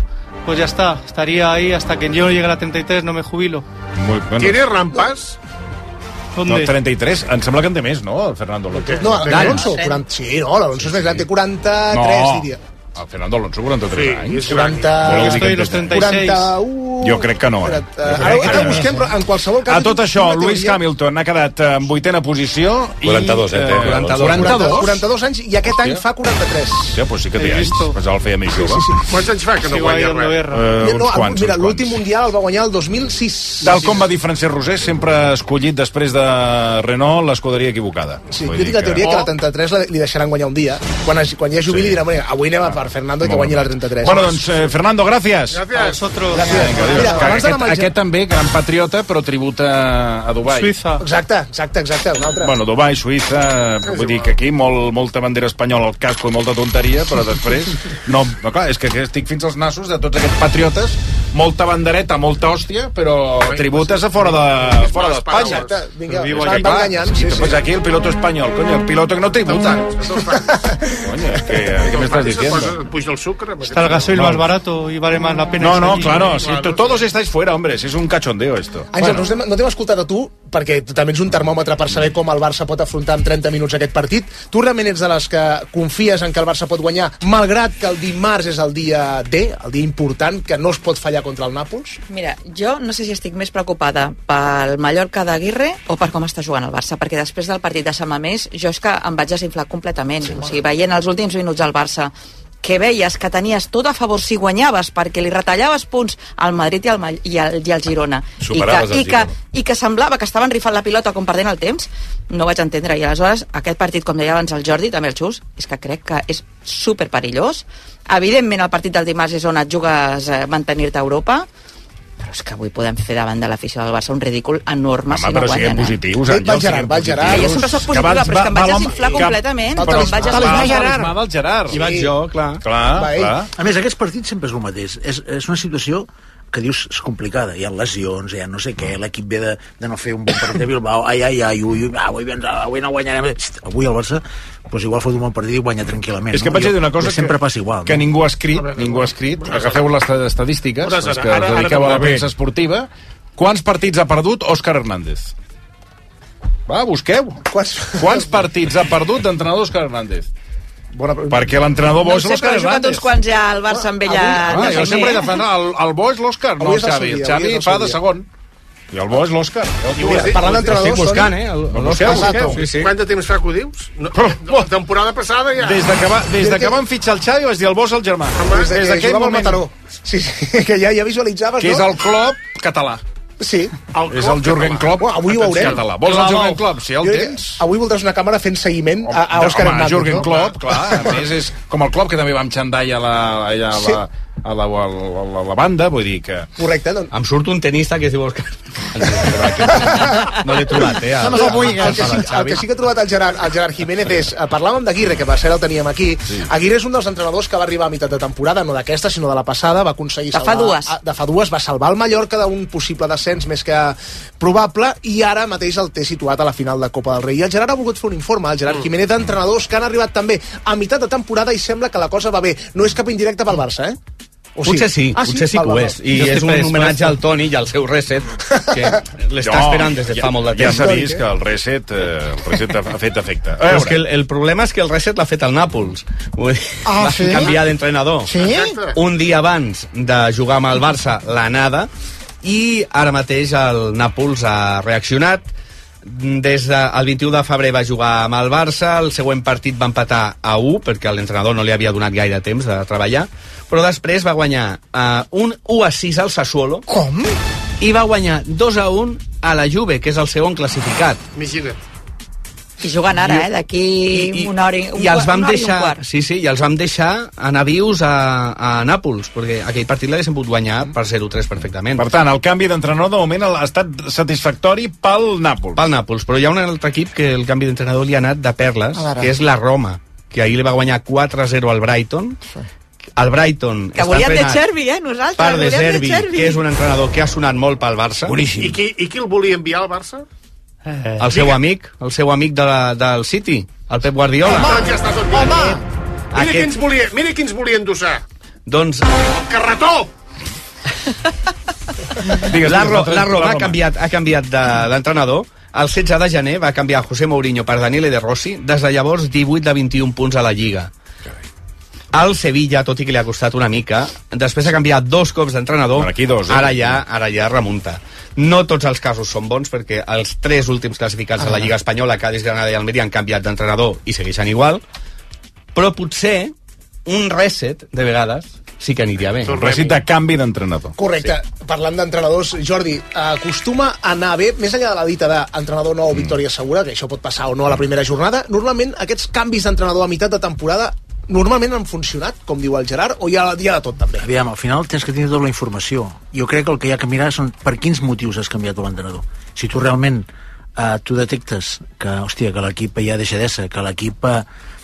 pues ya está. Estaría ahí hasta que yo no llegue a la treinta y tres, no me jubilo. Muy, bueno. ¿Tiene rampas? No, treinta i tres, em sembla que en té més, no, el Fernando Alonso? No, l'Alonso, quaranta... sí, no, l'Alonso és més gran, té quaranta-tres, no. diria. El Fernando Alonso, quaranta-tres Sí, anys. quaranta... Estoy los treinta i seis. quaranta-u... Jo crec que no. Eh? Ara, ara busquem, però en qualsevol cas... A tot això, una Lewis teoria- Hamilton ha quedat en vuitena posició i... quaranta-dos, eh, té. quaranta-dos. quaranta-dos anys i aquest any fa quaranta-tres. Sí, doncs sí que té anys. Pensava el feia més jove. Sí, sí. Quants anys fa que no guanya res? Eh, uns no, quants, mira, uns l'últim mundial el va guanyar el dos mil sis. Tal com va dir Francesc Rosés, sempre escollit després de Renault l'escuderia equivocada. Sí, Vull jo dir tinc la teoria que la trenta-tres la- li deixaran guanyar un dia. Quan, es- quan ja jubili diran, "Mira, avui anem a per Fernando i que guanyi la trenta-tres. Bueno, doncs, eh, Fernando, gràcies. A vosotros. Gràcies. Vinga, Mira, que abans d'anar amb el aquest, aquest també, gran patriota, però tributa a Dubai. Suïssa. Exacte, exacte, exacte, un altre. Bueno, Dubai, Suïssa, vull dir que aquí molt, molta bandera espanyola al casco i molta tonteria, però després... No, no clar, és que estic fins als nassos de tots aquests patriotes, molta bandereta, molta hòstia, però tributes a fora de fora d'Espanya. Exacte, vinga, Vivo s'han aquí, clar. enganyant, sí, sí. Pues aquí el piloto espanyol, coño, el piloto que no tributa. Coño, es que, ¿qué me estás diciendo? Puja el sucre. Está el gasoil No. más barato y vale más la pena. No, irse no, allí. claro, si to- todos estáis fuera, hombre, si es un cachondeo esto. Àngel, Bueno. no t'hem- no t'hem escoltat a tu, perquè tu també ets un termòmetre per saber com el Barça pot afrontar en trenta minuts aquest partit. Tu realment ets de les que confies en que el Barça pot guanyar, malgrat que el dimarts és el dia D, el dia important, que no es pot fallar contra el Nàpols? Mira, jo no sé si estic més preocupada pel Mallorca d'Aguirre o per com està jugant el Barça, perquè després del partit de Sant Mamés jo és que em vaig desinflar completament. Sí, o sigui, veient els últims minuts al Barça, que veies que tenies tot a favor si guanyaves, perquè li retallaves punts al Madrid i al, Mall- i al, i al Girona. I Superaves que, el i, que, Girona. I que semblava que estaven rifant la pilota com perdent el temps, no ho vaig entendre. I aleshores, aquest partit, com deia abans el Jordi, també el Xus, és que crec que és super perillós. Evidentment, el partit del dimarts és on et jugues eh, mantenir-te a Europa, però és que avui podem fer davant de l'afició del Barça un ridícul enorme. Home, si no però siguem guanyen. positius, Eh, Àngel, va el Gerard, siguem va el Gerard. positius. Jo sempre soc Que positiva, abans però és que em va- vaig va desinflar l'home- completament. que- Però em vaig va- desinflar. va l'Isma del Gerard. Hi vaig jo, clar. Clar, Va ell. clar. A més, aquests partits sempre és el mateix. És, és una situació que dius és complicada. Hi ha lesions, hi ha no sé què, l'equip ve de, de no fer un bon partit de Bilbao, ai, ai, ai, ui, ui, avui, avui no guanyarem. Avui el Barça pues igual fot un bon partit i guanya tranquil·lament. És que no? vaig dir una cosa I sempre que, passa igual. que no? ningú ha escrit, ningú ha escrit. Agafeu les estadístiques, Hores, els que ara- us ara dediqueu a la també. premsa esportiva. Quants partits ha perdut Òscar Hernández? Va, busqueu. Quants... Quants partits ha perdut d'entrenador Òscar Hernández? Bona... Perquè l'entrenador bo No és sé, l'Òscar però ha jugat Hernández. uns quants ja al Barça amb ella. Ah, de jo sempre he primer. defensat el, el bo és l'Òscar, no Avui el és el Xavi. seu El dia, Xavi avui és el fa seu de dia. segon. I el bo és l'Òscar. I mira, parlant d'entrenadors, Estic buscant, eh? El, Busqueu, l'Òscar busqueu. Sí, sí. Quant de temps fa que ho dius? No, no, temporada passada ja. Des de que, va, des de que van fitxar el Xavi vas dir el bo és el germà. Des, de Des que d'aquell jugava al moment, Mataró. Sí, sí, que ja, ja visualitzaves, que és no? el club català. Sí. És el Jürgen Klopp Bueno, avui ho veurem. català. Vols el Jürgen Klopp? Si el Jo- tens... Avui voldràs una càmera fent seguiment a, a Òscar Home, Hernández, Jürgen no? Klopp, clar, a més és com el Klopp que també va amb xandall a la, allà a Sí. la, a la, a la, a la, la banda, vull dir que... Correcte, doncs. Em surt un tenista que es diu Òscar. No l'he trobat, eh? No, no, el, el, que sí, el que sí que ha trobat el Gerard, el Gerard Jiménez és... eh, Parlàvem d'Aguirre, que per cert el teníem aquí. Sí. Aguirre és un dels entrenadors que va arribar a meitat de temporada, no d'aquesta, sinó de la passada, va aconseguir De fa salvar... dues. a- De fa dues, va salvar el Mallorca d'un possible descens més que probable, i ara mateix el té situat a la final de Copa del Rei. I el Gerard ha volgut fer un informe, el Gerard Jiménez, d'entrenadors que han arribat també a meitat de temporada i sembla que la cosa va bé. No és cap indirecte pel Barça, eh? O Potser sí, Ah, potser sí Val, que ho val, és. val. I Jo és estic un més homenatge fresc. al Toni i al seu reset, que l'està No, esperant des de fa molt de Ja temps. s'ha vist que el reset, eh, el reset ha ha fet efecte. A Però és veure, que el, el problema és que el reset l'ha fet el Nàpols. Vull dir, Ah, va sí? canviar d'entrenador. Sí? Un dia abans de jugar amb el Barça, l'anada, i ara mateix el Nàpols ha reaccionat. Des del vint-i-u de febrer va jugar amb el Barça, el següent partit va empatar a u, perquè l'entrenador no li havia donat gaire temps de treballar, però després va guanyar uh, un u a sis al Sassuolo. Com? I va guanyar dos a un a la Juve, que és el segon classificat. Imagina't. I jugant ara, eh? D'aquí una hora i, un, I els vam una hora i un deixar, quart. sí, sí, i els vam deixar anar vius a, a Nàpols, perquè aquell partit l'haguéssim pogut guanyar per zero a tres perfectament. per tant, el canvi d'entrenador de moment ha estat satisfactori pel Nàpols. Pel Nàpols, però hi ha un altre equip que el canvi d'entrenador li ha anat de perles, A veure. que és la Roma, que ahir li va guanyar quatre a zero al Brighton. El Brighton Que està volíem de entrenat Chervi, eh? Nosaltres per De volíem Zerbi, de Chervi. que és un entrenador que ha sonat molt pel Barça. I qui, I qui el volia enviar al Barça? Eh, el seu amic, el seu amic de la, del City, el Pep Guardiola. Home, ja està tot bé. Home! Mira Aquest- qui ens volia, mira qui ens volia endossar. Doncs El carretó! Digues, Larro, digues, Larro la ha Roma. canviat, ha canviat de- d'entrenador. El setze de gener va canviar José Mourinho per Daniele De Rossi. Des de llavors, divuit de vint-i-un punts a la Lliga. El Sevilla, tot i que li ha costat una mica, després ha canviat dos cops d'entrenador. Bueno, aquí dos, eh? Ara ja, ara ja remunta. No tots els casos són bons, perquè els tres últims classificats de la Lliga Espanyola, Cádiz, Granada i Almeria, han canviat d'entrenador i segueixen igual. Però potser un reset, de vegades, sí que aniria bé. Un reset de canvi d'entrenador. Correcte. Sí. Parlant d'entrenadors, Jordi, acostuma a anar bé, més enllà de la dita d'entrenador nou, mm. victòria segura, que això pot passar o no a la primera jornada, normalment aquests canvis d'entrenador a meitat de temporada normalment han funcionat, com diu el Gerard, o hi ha, hi ha de tot, també? Aviam, al final tens que tenir tota la informació. Jo crec que el que hi ha que mirar són per quins motius has canviat l'entrenador. Si tu realment eh, tu detectes que, hòstia, que l'equip ja deixa d'ésser, que l'equip eh,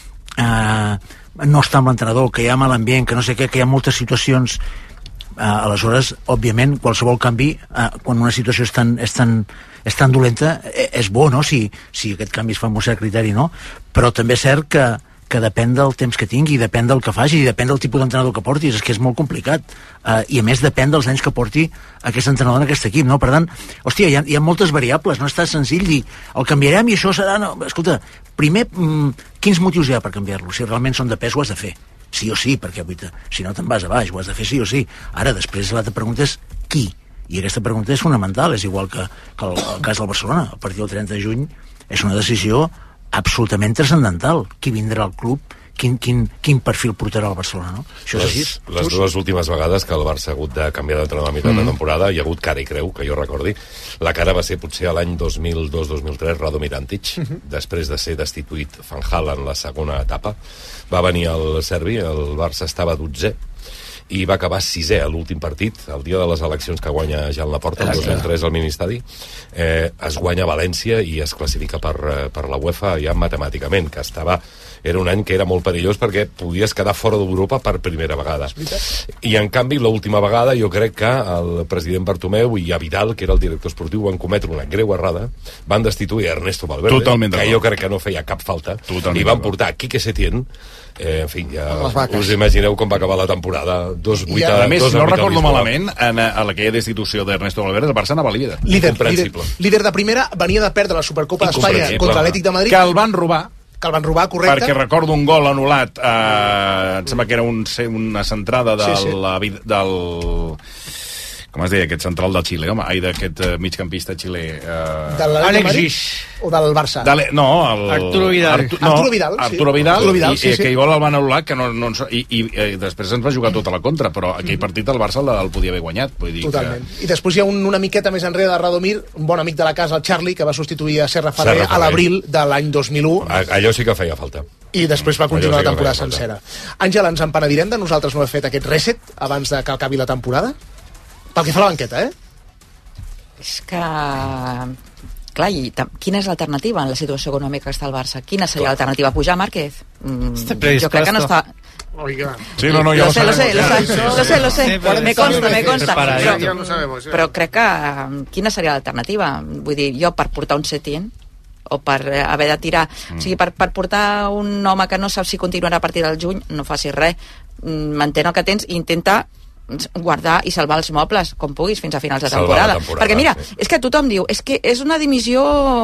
eh, no està amb l'entrenador, que hi ha mal ambient, que no sé què, que hi ha moltes situacions, eh, aleshores, òbviament, qualsevol canvi, eh, quan una situació és tan, és tan, és tan dolenta, eh, és bo, no?, si, si aquest canvi es fa amb un cert criteri, no? Però també és cert que que depèn del temps que tingui, depèn del que faci, depèn del tipus d'entrenador que portis, és que és molt complicat. Uh, I a més depèn dels anys que porti aquest entrenador en aquest equip, no? Per tant, hòstia, hi ha, hi ha moltes variables, no està senzill dir, el canviarem i això serà... No. Escolta, primer, mm, quins motius hi ha per canviar-lo? Si realment són de pes, ho has de fer. Sí o sí, perquè si no te'n vas a baix, ho has de fer sí o sí. Ara, després, l'altra pregunta és qui? I aquesta pregunta és fonamental, és igual que, que el, el cas del Barcelona. A partir del trenta de juny és una decisió absolutament transcendental. Qui vindrà al club, quin, quin, quin perfil portarà el Barcelona, no? Això és les, així. Les dues últimes vegades que el Barça ha hagut de canviar d'entrenador a meitat mm. de temporada, hi ha hagut cara i creu, que jo recordi. La cara va ser potser a l'any dos mil dos dos mil tres, Radomir Antic, mm -hmm. després de ser destituït Van Gaal en la segona etapa. Va venir el serbi, el Barça estava dotzè, i va acabar sisè a l'últim partit, el dia de les eleccions que guanya Jan Laporta, el dos mil tres al Ministadi. Eh, es guanya a València i es classifica per, per la UEFA ja matemàticament, que estava... Era un any que era molt perillós perquè podies quedar fora d'Europa per primera vegada. I, en canvi, l'última vegada jo crec que el president Bartomeu i a Vidal, que era el director esportiu, van cometre una greu errada, van destituir Ernesto Valverde, Totalment que jo crec que no feia cap falta, Totalment i van portar Quique Setién. Eh, en fi, ja us imagineu com va acabar la temporada. Dos vuit a, a més, dos no recordo malament, en, en aquella destitució d'Ernesto Valverde, el Barça anava líder. Líder, líder, líder de primera, venia de perdre la Supercopa d'Espanya contra l'Atlètic de Madrid. Que el van robar. Que el van robar, correcte. Perquè recordo un gol anul·lat, eh, em sembla que era un, una centrada del... Sí, sí. La, del com es deia, aquest central del Xile, home, ai, d'aquest uh, migcampista xilè. Uh... De Alexis. O del Barça? De no, el... Arturo Vidal. Artu... No, Arturo Vidal, sí. Arturo Vidal, Arturo Vidal i, sí, i sí. que igual el van anul·lar, que no, no, i, i, i després ens va jugar tota la contra, però aquell partit el Barça el, el podia haver guanyat. Vull dir Totalment. Que... I després hi ha un, una miqueta més enrere de Radomir, un bon amic de la casa, el Charlie, que va substituir a Serra Ferrer, Serra Ferrer. a l'abril de l'any dos mil u. A, allò sí que feia falta. I després va continuar sí la temporada sencera. Àngel, ens empenedirem de nosaltres no haver fet aquest reset abans de que acabi la temporada? Pel que fa a la banqueta, eh? És que... Clar, i quina és l'alternativa en la situació econòmica que està el Barça? Quina seria l'alternativa? Pujar Márquez? Mm, jo crec que no està... Oiga. Sí, no, no, lo, lo sé, lo sé, lo sé, lo sé, lo sé, Sí, pero me consta, me consta, para però, ya no sabemos, eh. però crec que quina seria l'alternativa? Vull dir, jo per portar un Setién o per haver de tirar, mm. o sigui, per, per portar un home que no sap si continuarà a partir del juny, no facis res, mantén el que tens i intenta guardar i salvar els mobles com puguis fins a finals de temporada, temporada perquè mira, sí. és que tothom diu, és que és una dimissió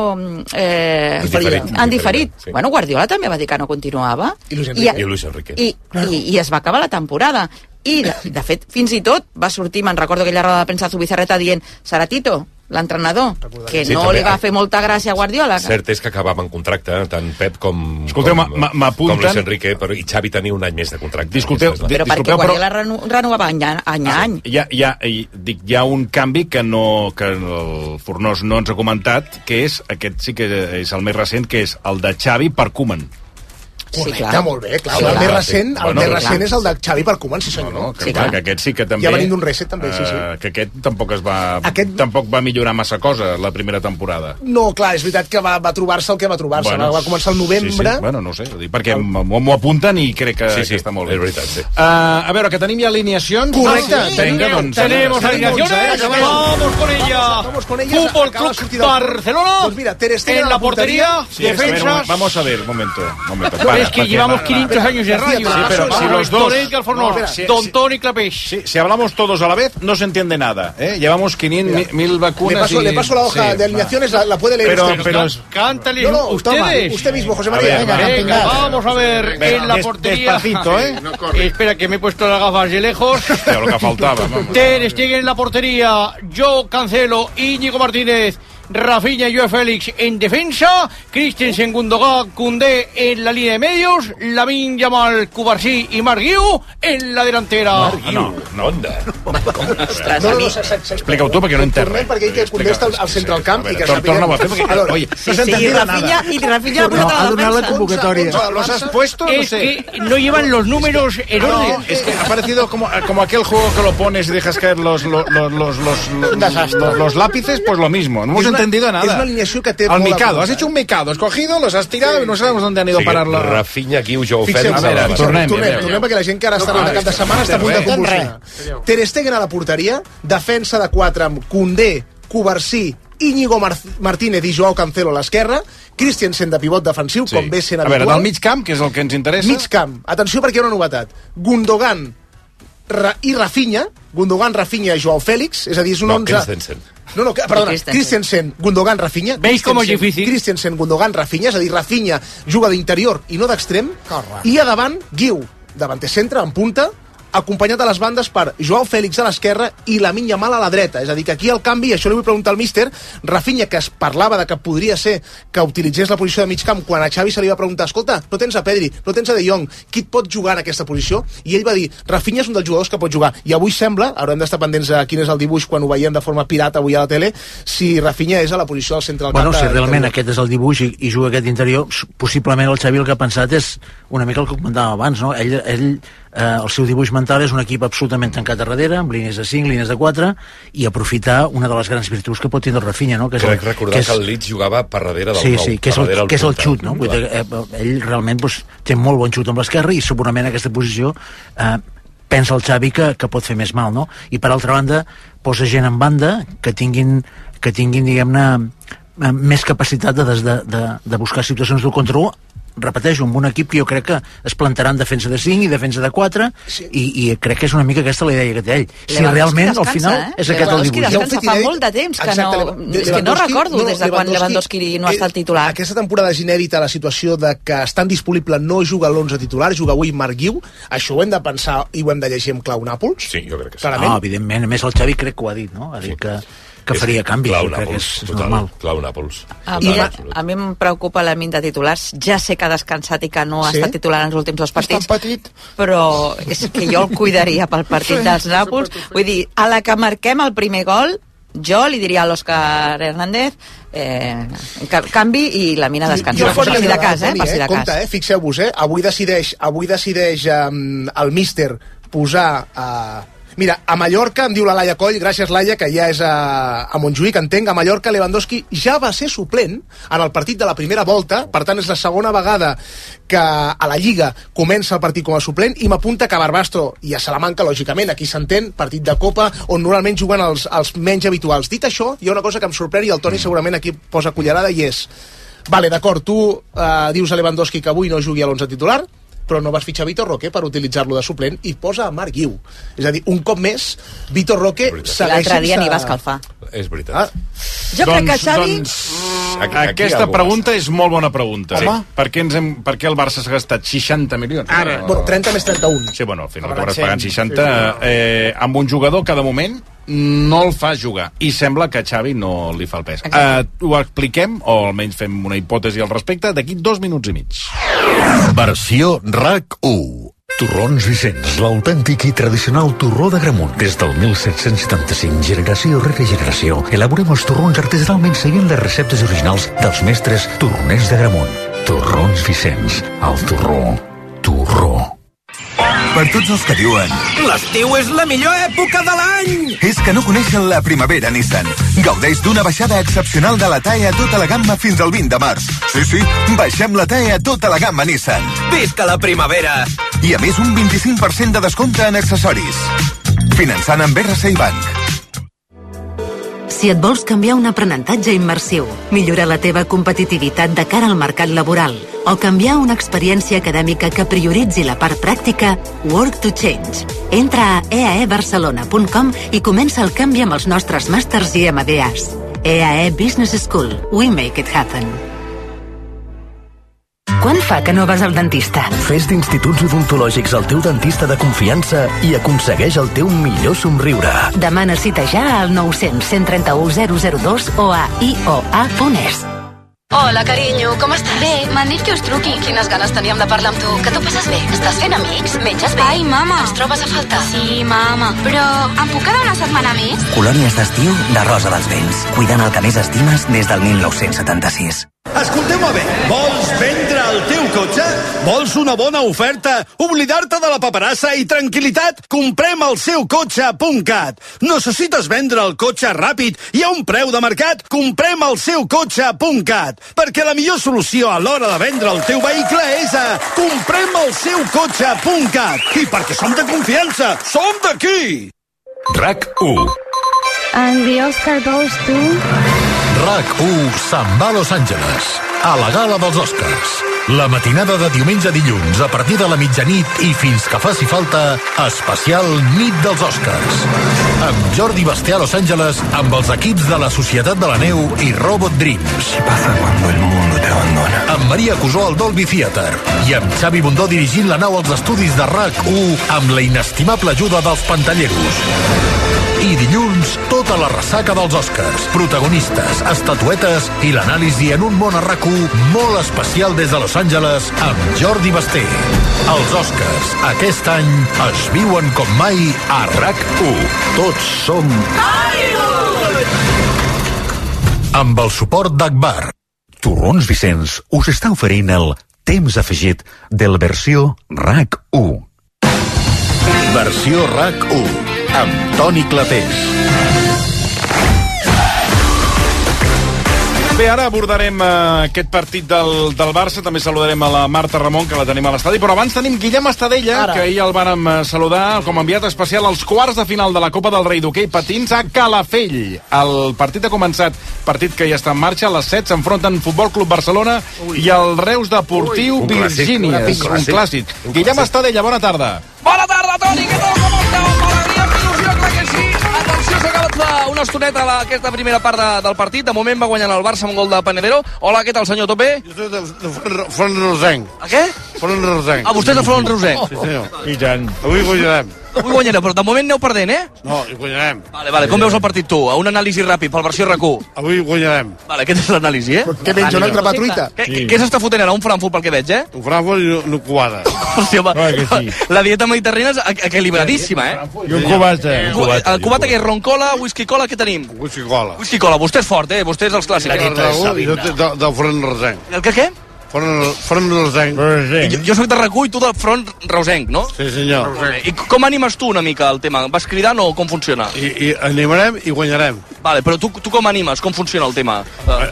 eh, en diferit, en diferit. Sí. Bueno, Guardiola també va dir que no continuava i Luis Enrique i, i, Luis Enrique. I, i, i es va acabar la temporada i de, de fet, fins i tot va sortir, me'n recordo aquella roda de premsa Zubizarreta dient, serà Tito l'entrenador, que sí, no també, li va fer molta gràcia a Guardiola. Cert és que acabaven contracte, tant Pep com, Escolteu, com, com Luis Enrique, però i Xavi tenia un any més de contracte. Disculpeu, però perquè Guardiola però... renovava any a any. A any. Hi ha, hi, ha, hi, dic, hi ha un canvi que, no, que el Fornós no ens ha comentat, que és, aquest sí que és el més recent, que és el de Xavi per Koeman. Correcte, sí, molt bé, clar. Sí, el més recent, el bueno, més recent és el de Xavi per Koeman, sí senyor. No, no, que, sí, clar, que aquest sí que també... Ja venim d'un reset, també, sí, sí. Uh, que aquest tampoc es va... Aquest... Tampoc va millorar massa cosa la primera temporada. No, clar, és veritat que va, va trobar-se el que va trobar-se. Bueno, va començar el novembre... Sí, sí. Bueno, no sé, perquè m'ho apunten i crec que, sí, sí, que està molt bé. És veritat, sí. Uh, a veure, que tenim ja alineacions. Correcte. Ah, sí? Venga, doncs... Tenemos alineaciones. Vamos con ella. Vamos con ella. Fútbol Club Barcelona. Pues mira, Ter Stegen en la portería. Sí, defensas. Vamos a ver, un momento. Un momento. Ara, es que perquè- llevamos quinientos años de radio. Sí, pero si los dos... Don Alfornoz, No, si- Don si- Tony Clapés. Sí, si hablamos todos a la vez, no se entiende nada. ¿eh? Llevamos quinientas mil vacunas Le paso, y... le paso la hoja sí, de alineaciones, la, la puede leer Pero- usted. pero- Cántale No, no, ustedes. toma, usted mismo, José A María. ver, Venga, va. Venga, venga. vamos a ver Venga, en la des- portería. despacito, ¿eh? No corre. Espera, que me he puesto las gafas de lejos. Hòstia, lo que faltava. Vamos. Ter Stegen en la portería, Joe Cancelo, Íñigo Martínez, Rafinha y Joe Félix en defensa, Christensen, Gundogan, Koundé en la línea de medios, Lamine Yamal, Cubarsí y Marc Guiu en la delantera. No, no, onda. No, no, no, se- se- se- Explica-ho tu, perquè no entenc Tornem perquè ell que Koundé està al centre del camp A i veure, que tor- torna-ho a fer, perquè, A veure, oye, no sí, s'ha sí, entendit y nada. Rafinha, y Rafinha No, ha ha la donat la defensa. convocatòria. ¿Los has puesto? No Es sé. que no llevan los números en No, orden. es que ha parecido como, como aquel juego que lo pones y dejas caer los, los, los, los, los, los, los, los lápices, pues lo mismo. No hemos És una- entendido nada. És una alineació que té Al molt de micado, has voluntat. hecho un micado, has cogido, los has tirado y no sabemos dónde han ido a parar la... Rafinha, Guiu, Joe Fixeu-vos, Félix... a veure, fixeu-vos. tornem, tornem, ja, tornem, ja. perquè la gent que ara està No, en el cap de setmana està a punt de res. convulsionar. Ter Stegen a la porteria, defensa de quatre amb Koundé, Cubarsí, Íñigo Mar Martínez i Joao Cancelo a l'esquerra, Christensen de pivot defensiu, Sí. com ve sent A veure, habitual. del mig camp, que és el que ens interessa... Mig camp. Atenció perquè hi ha una novetat. Gundogan Ra i Rafinha, Gundogan, Rafinha i Joao Félix, és a dir, és un No, onze... Christensen. No, no, que- perdona, Christensen. Christensen, Gundogan, Rafinha. ¿Veis cómo es Christensen, difícil? Christensen, Gundogan, Rafinha, és a dir, Rafinha juga d'interior i no d'extrem. I a davant, Guiu, davanter centre, en punta, acompanyat a les bandes per Joao Félix a l'esquerra i Lamine Yamal a la dreta. És a dir, que aquí el canvi, i això li vull preguntar al míster, Rafinha, que es parlava de que podria ser que utilitzés la posició de mig camp, quan a Xavi se li va preguntar, escolta, no tens a Pedri, no tens a De Jong, qui et pot jugar en aquesta posició? I ell va dir, Rafinha és un dels jugadors que pot jugar. I avui sembla, haurem d'estar pendents a quin és el dibuix quan ho veiem de forma pirata avui a la tele, si Rafinha és a la posició del centre del Bueno, camp. si de- realment de- aquest és el dibuix i, i juga aquest interior, s- possiblement el Xavi el que ha pensat és una mica el que comentàvem abans, no? Ell, ell eh, el seu dibuix mental és un equip absolutament tancat a darrere, amb línies de cinc, línies de quatre, i aprofitar una de les grans virtuts que pot tindre el Rafinha, no? Que és Crec el, recordar que que, és, el Leeds jugava per darrere del sí, nou. sí, que és per el, darrere que és el punta. xut, no? Vull dir, eh, ell realment doncs, té molt bon xut amb l'esquerra i segurament aquesta posició eh, pensa el Xavi que, que pot fer més mal, no? I per altra banda, posa gent en banda que tinguin, que tinguin diguem-ne, eh, més capacitat de, des- de, de, de buscar situacions del contra u, repeteixo, amb un equip que jo crec que es plantarà en defensa de cinc i defensa de quatre, sí. i, i crec que és una mica aquesta la idea que té ell. Si Lewandowski realment, al descansa, final, eh? és aquest el Lewandowski dibuix. descansa fa molt de temps que Exacte, no... Lev- És que no Lewandowski- recordo des de quan Lewandowski no ha estat titular. Eh, aquesta temporada és inèdita la situació de que estan disponible no juga a l'onze titular, juga avui Marc Guiu. Això ho hem de pensar i ho hem de llegir amb clau Nàpols. Sí, jo crec que sí. Clarament. No, evidentment, a més el Xavi crec que ho ha dit, no? Ha dit que, que faria canvi, Clau jo crec que Nàpols, és total, normal. Clau Nàpols. A Total, mi, absolut. a mi em preocupa la mint de titulars. Ja sé que ha descansat i que no ha Sí? estat titular en els últims dos partits, petit. però és que jo el cuidaria pel partit Sí, dels sí, Nàpols. Vull dir, a la que marquem el primer gol, jo li diria a l'Òscar Hernández eh, ca- canvi i la mina descansa. Jo Per fora si de cas, eh? Toni, Per si de Compte, cas. eh? Fixeu-vos, eh? Avui decideix, avui decideix um, el míster posar... Uh, mira, a Mallorca, em diu la Laia Coll, gràcies Laia, que ja és a, a Montjuïc, entenc, a Mallorca Lewandowski ja va ser suplent en el partit de la primera volta, per tant és la segona vegada que a la Lliga comença el partit com a suplent, i m'apunta que a Barbastro i a Salamanca, lògicament, aquí s'entén, partit de Copa, on normalment juguen els, els menys habituals. Dit això, hi ha una cosa que em sorprèn i el Toni segurament aquí posa cullerada, i és... Vale, d'acord, tu eh, dius a Lewandowski que avui no jugui a l'onze titular, però no vas fitxar Vitor Roque per utilitzar-lo de suplent i posa a Marc Guiu. És a dir, un cop més, Vitor Roque segueix L'altre dia sense- n'hi va escalfar. És veritat. Ah, Jo crec que Xavi... Doncs, Aquí- aquí aquesta algú pregunta és molt bona pregunta. Home. Per què, ens hem, per què el Barça s'ha gastat seixanta milions? Ara, bueno, trenta més trenta-un. Sí, bueno, al final Acabaran acabaràs sent, pagant seixanta sí, eh, amb un jugador que de moment no el fa jugar i sembla que a Xavi no li fa el pes. Eh, ho expliquem, o almenys fem una hipòtesi al respecte, d'aquí dos minuts i mig. Versió RAC u. Torrons Vicenç, l'autèntic i tradicional torró d'Agramunt. Des del mil set-cents setanta-cinc, generació rere generació, elaborem els torrons artesanalment seguint les receptes originals dels mestres torroners d'Agramunt. Torrons Vicenç, el torró, torró. Per tots els que diuen l'estiu és la millor època de l'any, és que no coneixen la primavera Nissan. Gaudeix d'una baixada excepcional de la T A E a tota la gamma fins al vint de març. Sí, sí, baixem la T A E a tota la gamma Nissan. Visca la primavera! I a més un vint-i-cinc per cent de descompte en accessoris. Finançant amb R C I Bank. Si et vols canviar un aprenentatge immersiu, millorar la teva competitivitat de cara al mercat laboral o canviar una experiència acadèmica que prioritzi la part pràctica, Work to Change. Entra a e a e barcelona punt com i comença el canvi amb els nostres màsters i M B As. E A E Business School. We make it happen. Quan fa que no vas al dentista? Fes d'Instituts Odontològics el teu dentista de confiança i aconsegueix el teu millor somriure. Demana cita ja al nou cents, cent trenta-u, zero zero dos o a i o a punt es. Hola, carinyo, com estàs? Bé, m'han dit que us truqui. Quines ganes teníem de parlar amb tu. Que tu passes bé? Estàs fent amics? Menges bé? Ai, mama. Ens trobes a faltar? Sí, mama. Però em puc quedar una setmana més? Colònies d'estiu de Rosa dels Vents. Cuidant el que més estimes des del mil nou-cents setanta-sis. Escolteu-me bé, vols vendre el teu cotxe? Vols una bona oferta? Oblidar-te de la paperassa i tranquil·litat? Comprem el seu cotxe punt cat. Necessites vendre el cotxe ràpid i a un preu de mercat? Comprem el seu cotxe punt cat. Perquè la millor solució a l'hora de vendre el teu vehicle és a comprem el seu cotxe punt cat. I perquè som de confiança, som d'aquí! RAC u. And the Oscar goes to... RAC u se'n va a Los Angeles, a la gala dels Oscars. La matinada de diumenge a dilluns, a partir de la mitjanit i fins que faci falta, especial Nit dels Oscars. Amb Jordi Basté a Los Angeles, amb els equips de la Societat de la Neu i Robot Dreams. ¿Qué pasa cuando el mundo te abandona? Amb Maria Cusó al Dolby Theatre. I amb Xavi Bundó dirigint la nau als estudis de RAC u amb la inestimable ajuda dels Pantalleros. I dilluns, tota la ressaca dels Oscars, protagonistes, estatuetes i l'anàlisi en un món a RAC u molt especial des de Los Angeles amb Jordi Basté. Els Oscars, aquest any, es viuen com mai a RAC u. Tots som Hollywood! Amb el suport d'Akbar. Torrons Vicenç us està oferint el temps afegit del versió RAC u. Versió RAC u. Amb Toni Clapés. Bé, ara abordarem uh, aquest partit del, del Barça. També saludarem a la Marta Ramon, que la tenim a l'estadi. Però abans tenim Guillem Estadella, ara. Que ahir el vàrem uh, saludar com a enviat especial als quarts de final de la Copa del Rei d'hoquei patins a Calafell. El partit ha començat, partit que ja està en marxa. A les set s'enfronten Futbol Club Barcelona Ui. i el Reus Deportiu Ui, Virgínia. Un, un clàssic. Un Guillem clàssic. Estadella, bona tarda. Bona tarda, Toni, què tal, com esteu? Alegria, il·lusió, clar que sí. Atenció, s'ha acabat fa una estoneta la, aquesta primera part de, del partit. De moment va guanyant el Barça amb un gol de Panadero. Hola, què tal, senyor Topé? Jo soc de, de Front Rosenc. A què? Front Rosenc. Ah, vostè és de Front Rosenc. Sí, senyor. I tant. Avui guanyarem. Avui guanyarem, però de moment aneu perdent, eh? No, i guanyarem. Vale, vale, com veus el partit tu? Un anàlisi ràpid pel versió RAC u. Avui guanyarem. Vale, aquest és l'anàlisi, eh? Què menja, una entrepà truita? Què, sí. què s'està fotent ara? Un Frankfurt pel que veig, eh? Un Frankfurt i una cubada. Hòstia, home, no, sí. La dieta mediterrània és equilibradíssima, eh? I un cubata. El cubata que és ron cola, whisky cola, què tenim? Whisky cola. Whisky cola, vostè és fort, eh? Vostè és els clàssics. Jo del Front Rosenc. El què, què? Front Rosenc. Jo, jo soc de RAC u i tu del Front Rosenc, no? Sí, senyor. I com animes tu una mica el tema? Vas cridant o com funciona? I, i animarem i guanyarem. Vale, però tu, tu com animes? Com funciona el tema?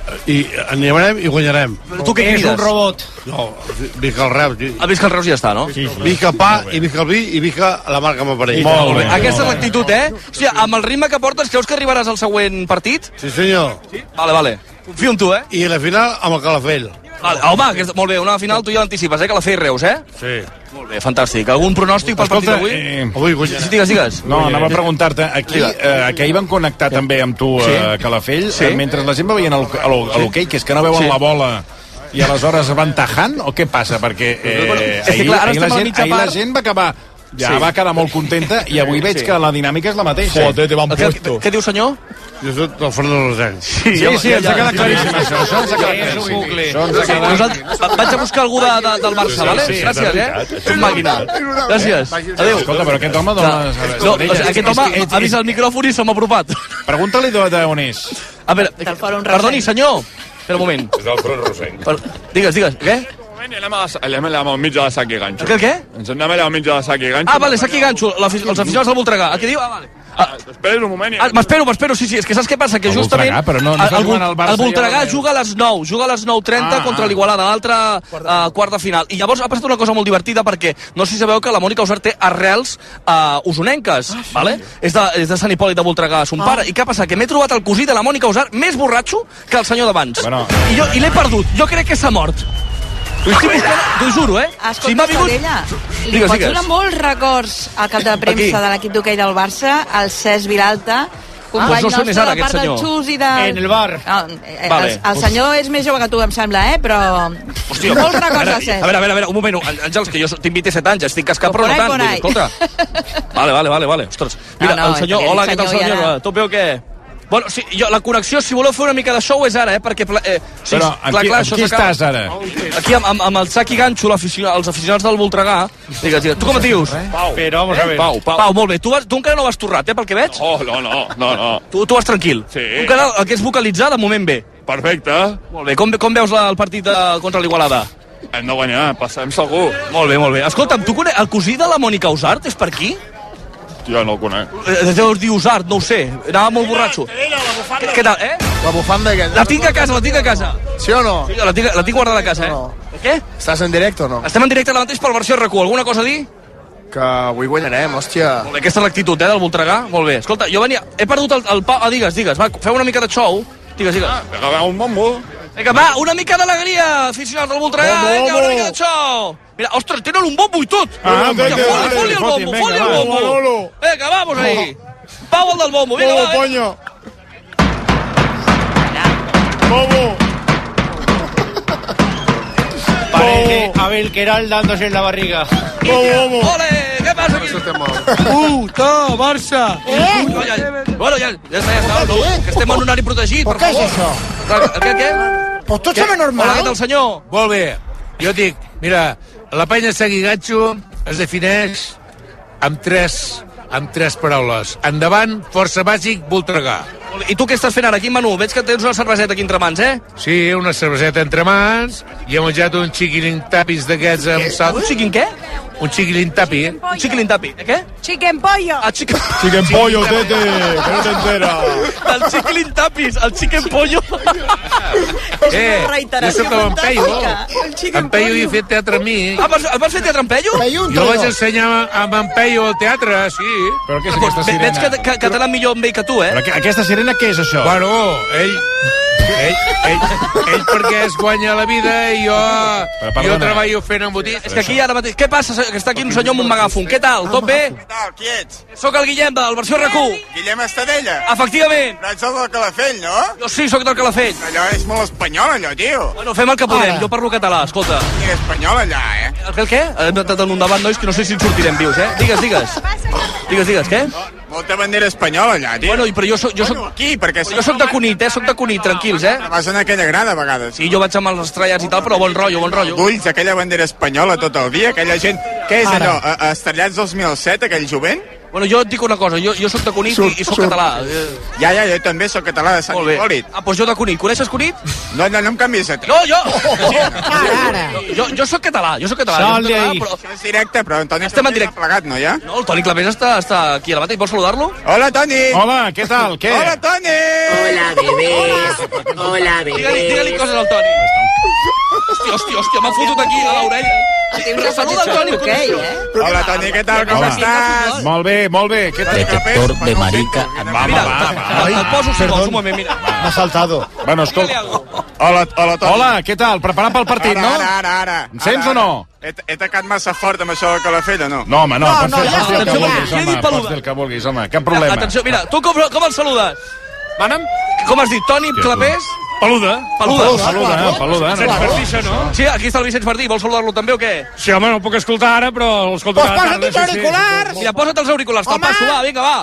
I animarem i guanyarem. Però tu què crides? És un robot. No, visca el Reus. Ah, visca el Reus i ja està, no? Sí, sí. Visca pa i visca el vi i visca la marca m'aparell. Molt bé. Aquesta és l'actitud, eh? O sigui, amb el ritme que portes, creus que arribaràs al següent partit? Sí, senyor. Sí? Vale, vale. Confio en tu, eh? I a la final amb el Calafell. Vale, home, aquesta, molt bé, una final tu ja l'anticipes, eh? Que la feia Reus, eh? Sí. Molt bé, fantàstic. Algun pronòstic pel partit d'avui? Eh, avui guanyarem. Sí, digues, digues. No, anava a preguntar-te, aquí, eh, que ahir van connectar sí. també amb tu a eh, Calafell, sí. eh, mentre la gent va veient l'hoquei, que és que no veuen sí. la bola i aleshores van tajant, o què passa? Perquè eh, ahir, clar, ahir, la gent, ahir la gent va acabar... Ja sí. va quedar molt contenta i avui veig sí. que la dinàmica és la mateixa. Joder, te van puesto. Què diu, senyor? Jo soc del Front Rosenc. Sí, sí, sí, ens ha quedat claríssim això. Això ens ha quedat claríssim. Vaig a buscar algú de, de, del Barça, vale? Gràcies, eh? Ets màquina. Gràcies. Adéu. Escolta, però aquest home dona... No, aquest home ha vist el micròfon i se m'ha apropat. Pregunta-li d'on és. A veure, perdoni, senyor. Espera un moment. És del Front Rosenc. Digues, digues. Què? Anem, a, anem allà al mig de la sac i ganxo. Què, què? Ens anem allà al mig de la sac i ganxo. Ah, vale, sac i ganxo, els aficionats del Voltregà. Què diu? Ah, vale. Ah, T'esperes un moment. Ah, m'espero, m'espero, sí, sí, és que saps què passa? Que El justament Voltregà, però no- no està el, jugant al Barça el Voltregà i el- juga a les nou, juga a les nou trenta Ah, contra ah. l'Igualada, l'altre uh, quart de final. I llavors ha passat una cosa molt divertida perquè no sé si sabeu que la Mònica Usart té arrels uh, usonenques, ah, sí? Vale? És, de, és de Sant Hipòlit de Voltregà, son ah. pare. I què passa? Que m'he trobat el cosí de la Mònica Usart més borratxo que el senyor d'abans. Bueno. I, jo, I l'he perdut. Jo crec que s'ha mort. Ho estic buscant, t'ho juro, eh? Escolta, Si m'ha vingut... Estadella, li Digues, pots digues. donar molts records al cap de premsa de l'equip d'hoquei del Barça, el Cesc Vilalta, company Doncs no sé nostre més ara, de part aquest del senyor. Xus i de... En el bar. No, eh, Vale. el, el senyor és més jove que tu, em sembla, eh? Però... Hòstia, molts a records veure, del Cesc. a veure, a veure, a veure, un moment, Àngels, que jo tinc vint-i-set anys, estic cascat, però Por no ahí, tant. por Vull dir, ahí. escolta. Vale, vale, vale, vale. Ostres. Mira, No, no, el senyor... perquè el Hola, què tal, senyor ja senyor? era- Tot bé o què? Bueno, sí, jo, la connexió, si voleu fer una mica de show, és ara, eh? Perquè... Eh, sí, Però amb qui- amb qui s'acaba. estàs, ara? Aquí, amb, amb, amb el Sac i Ganxo, l'aficio- els aficionats del Voltregà. Digues, digues. Tu com et dius? Pau. Pero vamos a ver. Pau, Pau. Pau, molt bé. Tu, vas, tu encara no vas torrat, eh, pel que veig? Oh, no, no, no, no. Tu, tu vas tranquil. Sí. Tu encara el que és vocalitzar, de moment bé. Perfecte. Molt bé. Com, com veus la, el partit de, contra l'Igualada? Hem de guanyar, passem segur. Molt bé, molt bé. Escolta'm, tu coneix el cosí de la Mònica Usart? És per aquí? Jo no el conec. Eh, Deus dir Usart, no ho sé. Anava molt borratxo. Què, què tal, eh? La bufanda aquesta. La tinc a casa, la tinc a casa. Sí o no? Sí, la tinc, la tinc guardada a casa, eh? No. Què? Estàs en directe o no? Estem en directe ara mateix per versió R Q. Alguna cosa a dir? Que avui guanyarem, hòstia. Molt bé, aquesta és l'actitud, eh, del Voltregà. Molt bé. Escolta, jo venia... He perdut el, el Pau... Ah, digues, digues. Va, feu una mica de show. Digues, digues. Vinga, va, un bombo. Vinga, va, una mica d'alegria, aficionats del Voltregà. Bombo, Vinga, una bombo. mica de show. Mira, ostres, tenen un bombo i tot. Ah, Vinga, vinga, foli, vale, foli el fotin, bombo, vinga, foli el va. bombo. Lolo. Vinga, vamos ahí. Pau, el del bombo. Vinga, Bobo, va, eh. coño. Bobo. Parece Abel Queral dándose en la barriga. Bobo, bobo. Ole, què passa aquí? Puta, Barça. Eh? No, ja, bueno, ja, ja està, ja està. No, que estem en un horari protegit, per Què és favor. això? Què, què? Però tot sembla normal. Hola, què tal, senyor? Molt bé. Jo dic, mira, la penya Segui Gatxo es defineix amb tres, amb tres paraules. Endavant, força bàsic, Voltregà. I tu què estàs fent ara aquí, Manu? Veig que tens una cerveseta aquí entre mans, eh? Sí, una cerveseta entre mans, i he menjat un xiquilin tapis d'aquests amb sal... Un xiquin què? Un xiquilin tapi. Un xiquilin tapi. Eh, què? Chicken pollo. Ah, chicken... Chicken pollo, tete, que no t'entera. El xiquilin tapis, el chicken pollo. És Eh, una jo reiteració sóc en Peio. fantàstica. El chicken En Peio hi he pollo. fet teatre amb mi. Ah, vas, vas fer teatre amb Peyo? Jo vaig ensenyar amb en Peio al teatre, sí. Però què és Ah, aquesta ve- Veig sirena? que, que, que te l'han millor amb ell que tu, eh? Però que- aquesta sirena què és, això? Bueno, ell... Ell, ell, ell perquè es guanya la vida i jo, Però perdona. jo treballo fent embotits. És que aquí ara mateix... Què passa? Que està aquí un senyor amb un megàfon. Què tal? Tot bé? Què tal, qui ets? Soc el Guillem, del versió R Q. Guillem Estadella? Efectivament. Però ets el del Calafell, no? Jo sí, sóc del Calafell. Allò és molt espanyol, allò, tio. Bueno, fem el que podem. Jo parlo català, escolta. I espanyol, allà, eh? El, el què? Hem de un davant, nois, que no sé si en sortirem vius, eh? Digues, digues. Digues, digues, què? Molta bandera espanyola, allà, tio. Bueno, però jo soc... Jo soc, Bueno, aquí, perquè... jo soc de Cunit, eh? Soc de Cunit, tranquils, eh? Vas en aquella grada, a vegades. Sí, jo vaig amb els estrellats i tal, però bon rotllo, bon rotllo. Ulls, aquella bandera espanyola tot el dia, aquella gent... Què és allò? A- a Estrellats dos mil set, aquell jovent? Bueno, jo et dic una cosa, jo, jo sóc de Cunit i, i sóc català. Eh, Ja, ja, jo també sóc català de Sant Molt bé. Hipòlit. Ah, doncs jo de Cunit. Coneixes Cunit? No, no, no em canvies de No, jo... Ara, ara. Jo, jo sóc català, jo sóc català. Sal jo soc de català, ahí. però... Això és directe, però Antoni Estem en també directe. està plegat, no, ja? No, el Toni Clavés està, està aquí a la mateixa. Vols saludar-lo? Hola, Toni! Hola, què tal? Què? Hola, Toni! Hola, bebés. Hola, Digue-li bebés. digue coses al Toni. Hòstia, hòstia, hòstia, m'ha fotut aquí a l'orella. Sí, però saluda el Toni. Hoquei, eh? Hola, Toni, què tal? Com Hola. estàs? Molt bé, molt bé. Què tal? Detector de marica. Va, Mira, va, va, va. el, el poso si vols, un moment, mira. M'ha saltado. Bueno, Digue-li escolta... alguna cosa. Hola, hola, Toni. Hola, què tal? Preparat pel partit, ara, no? Ara, ara, ara. Em sents Ara, o no? He, he tacat massa fort amb això del Calafell, o no? No, home, no. No, pots no, fer, ja pots dir el que està, vulguis, ja he home. dit peluda. Pots dir el que vulguis, home. Cap problema. Atenció, mira, tu com, com el saludes? Mana'm? Com has dit? Toni Clapés? Peluda. Peluda. Peluda, eh? Peluda. Vicenç no? Martí, això, no? Sí, aquí està el Vicenç Martí. Vols saludar-lo també o què? Sí, home, no el puc escoltar ara, però l'escolto Pues cada posa't tarda. els auriculars. Mira, posa't els auriculars, te'l Home. passo, va, vinga, va.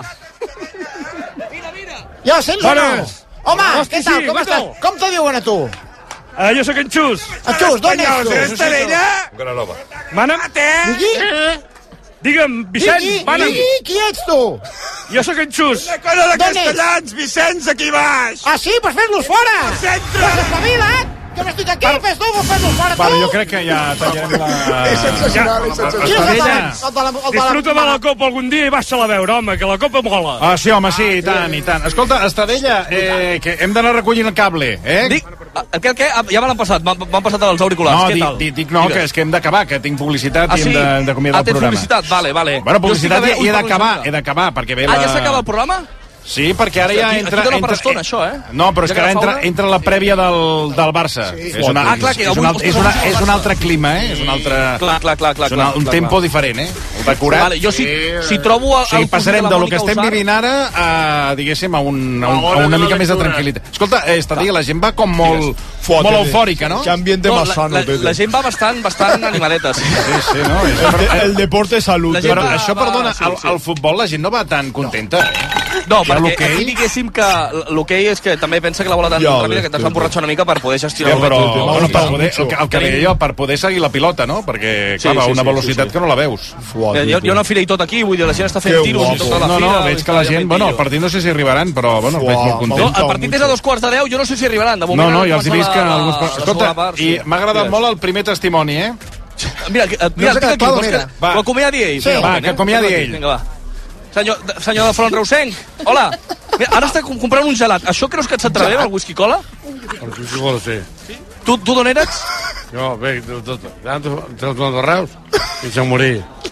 Ja sents o no? Bones. Home, Hosti, què tal? sí, Com guapo. estàs? Com te diuen a tu? Ah, jo sóc en Xus. A tu, d'on ets tu? Espanyols, Estadella? Granova. Mana'm? Digui, Digue'm, Vicent, digui, mana'm. digui, qui ets tu? Jo sóc en Xus. Una cosa de D'on ets? castellans, Vicenç, aquí baix! Ah, sí? Pues fes-los fora! Centre! Pues espavila't! Que me estic aquí, fes tu, fes tu, fora tu! Bueno, jo crec que ja tallem la... És sensacional, és sensacional. Disfruta de la Copa algun dia i baixa-la a veure, home, que la Copa mola. Ah, sí, home, sí, i tant, i tant. Escolta, Estadella, eh, que hem d'anar recollint el cable, eh? Dic, el què, el què? Ja me l'han passat, m'han passat els auriculars, no, què dic, tal? Dic, dic no, que és que hem d'acabar, que tinc publicitat ah, i sí? hem d'acomiadar ah, el programa. Ah, tens publicitat? Vale, vale. Bueno, publicitat i, i he d'acabar, he d'acabar, perquè ve la... Ah, ja s'acaba el programa? Sí, perquè ara ja entra... Aquí dona per entra, estona, això, eh? No, però és que ara entra, entra la prèvia del, del Barça. Sí. És, una, Ah, clar, que és, avui una, us és, una, és un altre clima, eh? És un altre... Clar, clar, clar. clar, és una, un clar, tempo clar. diferent, eh? Decorat. Vale, jo si, si trobo... El, o sigui, passarem de lo que estem Usar... vivint ara a, diguéssim, a, un, a, un, a una mica més de tranquil·litat. Escolta, eh, Estadilla, la gent va com molt, molt eufòrica, no? Que ambiente no, más sano, la, la, la gent va bastant, bastant animadetes. Sí, sí, no? És, el, de, el deporte salud. Però va, això, va, perdona, sí, al, sí. al futbol la gent no va tan contenta, eh? No, perquè aquí diguéssim que l'hoquei és que també pensa que la bola tan ràpida que t'has d'emborratxar una mica per poder gestionar sí, però, el bueno, per poder, el, que, el que deia jo, per poder seguir la pilota, no? Perquè, clar, va a una velocitat que no la veus. Jo, jo no firei tot aquí, vull dir, la gent està fent tiros i tota la no, fira. No, veig que la gent, bueno, el partit no sé si arribaran, però, bueno, els veig molt contents. No, el partit és a dos quarts de deu, jo no sé si arribaran. De moment, no, no, ja els he vist que... Alguns... Escolta, i m'ha agradat molt el primer testimoni, eh? Mira, mira, el tinc aquí, vols que l'acomiadi ell? Sí, va, que acomiadi ell. Vinga, va. Senyor, senyor de Front Reusenc, hola. Mira, ara està comprant un gelat. Això creus que et sentarà bé, el whisky cola? El whisky cola, sí. Tu, tu d'on eres? Jo, bé, de tot. Dels meus Reus, fins a morir.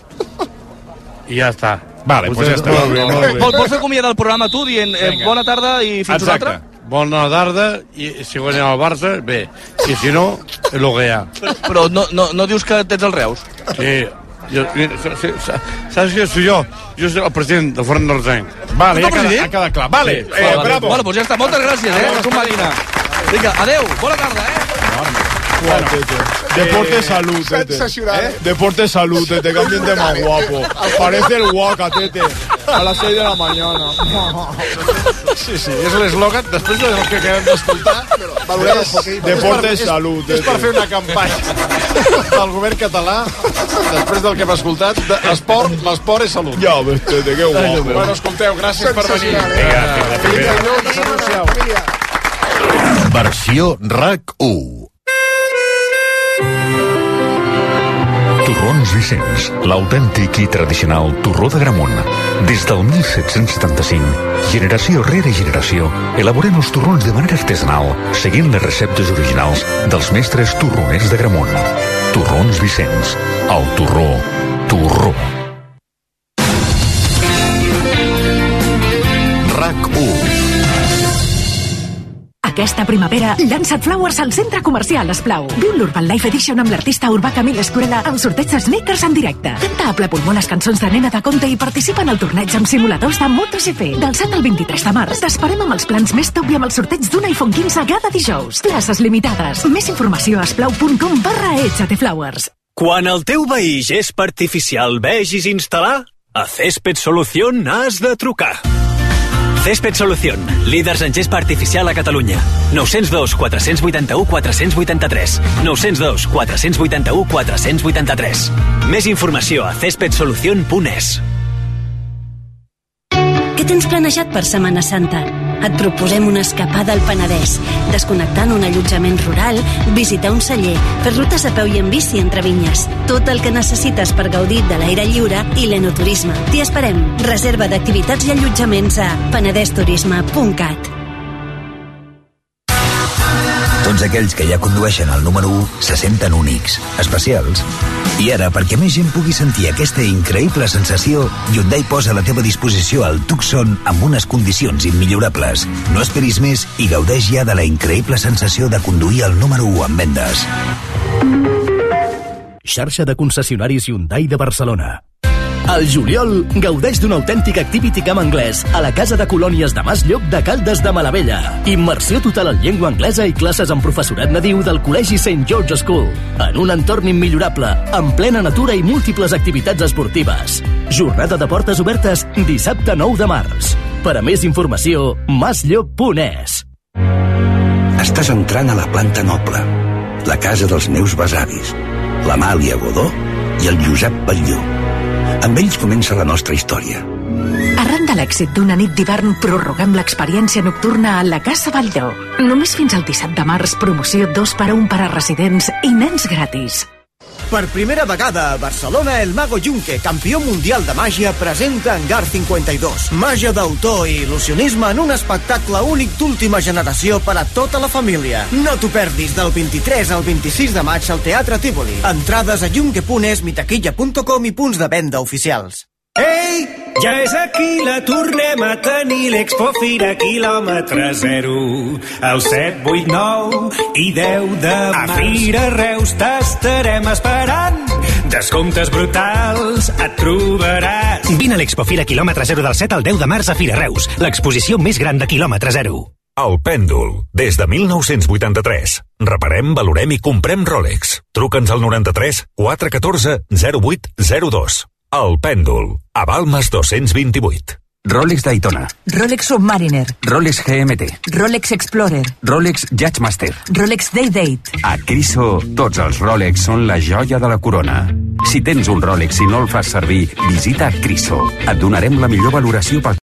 I ja està. Vale, doncs ja està. Vols, vols acomiadar el programa tu dient eh, bona tarda i fins una altra? Bona tarda, i si guanyem el Barça, bé. I si no, és el que hi ha. Però no, no, no dius que tens els Reus? Sí. Yo, ¿sabes qué soy yo? Yo soy el presidente de Front Reusenc. Vale, ja ha quedat clar. Vale, eh, vale, bravo. Bueno, pues ja està. Moltes gràcies, eh, Jesús Marina. Vinga, adeu, bona tarda, eh? Bueno, deporte salud, tete. ¿Eh? Deporte salud, tete, que ambiente más guapo. Parece el Waka, tete. A las seis de la mañana. Sí, sí, és l'eslògan, després del que acabem d'escoltar. Deporte salud, tete. És per fer una campanya del govern català, després del que hem escoltat, esport, l'esport és salut. Ja, ves, tete, que guapo. Bueno, escolteu, gràcies per venir. Vinga, vinga. Versió RAC u. Torrons Vicenç, l'autèntic i tradicional torró de Gramunt. Des del mil set-cents setanta-cinc, generació rere generació, elaborem els torrons de manera artesanal, seguint les receptes originals dels mestres torroners de Gramunt. Torrons Vicenç, el torró, torró. RAC u. Aquesta primavera, llança't Flowers al centre comercial Esplau. Viu l'Urban Life Edition amb l'artista urbà Camil Escurella amb sorteig de sneakers en directe. Canta a ple pulmó les cançons de Nena de Conte i participa en el torneig amb simuladors de MotoGP. Del set al vint-i-tres de març t'esperem amb els plans més top i amb el sorteig d'un iPhone quinze cada dijous. Places limitades. Més informació a esplau punt com barra Échate Flowers. Quan el teu veí gesp artificial vegis instal·lar, a Césped Solución has de trucar. Césped Solución, líders en gespa artificial a Catalunya. nou zero dos, quatre vuit u, quatre vuit tres. nou zero dos, quatre vuit u, quatre vuit tres. Més informació a césped solución punt es. Què tens planejat per Setmana Santa? Et proposem una escapada al Penedès, desconnectant un allotjament rural, visitar un celler, fer rutes a peu i en bici entre vinyes. Tot el que necessites per gaudir de l'aire lliure i l'enoturisme. T'hi esperem. Reserva d'activitats i allotjaments a penedesturisme punt cat. Tots aquells que ja condueixen el número u se senten únics, especials. I ara, perquè més gent pugui sentir aquesta increïble sensació, Hyundai posa a la teva disposició el Tucson amb unes condicions immillorables. No esperis més i gaudeix ja de la increïble sensació de conduir el número u en vendes. Xarxa de concessionaris Hyundai de Barcelona. Al juliol, gaudeix d'un autèntic Activity Camp anglès a la Casa de Colònies de Mas Llop de Caldes de Malavella. Immersió total en llengua anglesa i classes amb professorat nadiu del Col·legi Saint George School. En un entorn immillorable, en plena natura i múltiples activitats esportives. Jornada de portes obertes dissabte nou de març. Per a més informació, masllop punt es. Estàs entrant a la planta noble, la casa dels meus besavis, l'Amàlia Godó i el Josep Batlló. Amb ells comença la nostra història. Arran de de l'èxit d'una nit d'hivern, prorroguem l'experiència nocturna a la Casa Batlló. Només fins al disset de març, promoció dos per un per a residents i nens gratis. Per primera vegada a Barcelona, el Mago Junque, campió mundial de màgia, presenta Hangar cinquanta dos. Màgia d'autor i il·lusionisme en un espectacle únic d'última generació per a tota la família. No t'ho perdis del vint-i-tres al vint-i-sis de maig al Teatre Tívoli. Entrades a junque punt es, mitaquilla punt com i punts de venda oficials. Ei, ja és aquí, la tornem a tenir, l'Expo Fira quilòmetre zero. El set, vuit, nou i deu de març. A Fira Reus t'estarem esperant. Descomptes brutals et trobaràs. Vine a l'Expo Fira quilòmetre zero del set al deu de març a Fira Reus, l'exposició més gran de quilòmetre zero. El Pèndol, des de mil nou-cents vuitanta-tres. Reparem, valorem i comprem Rolex. Truca'ns al noranta-tres quatre un quatre zero vuit zero dos. El Pèndol, a Balmes dos-cents vint-i-vuit. Rolex Daytona, Rolex Submariner, Rolex G M T, Rolex Explorer, Rolex Judgemaster, Rolex Day-Date. A Criso, tots els Rolex són la joia de la corona. Si tens un Rolex i no el fas servir, visita Criso. Et donarem la millor valoració pel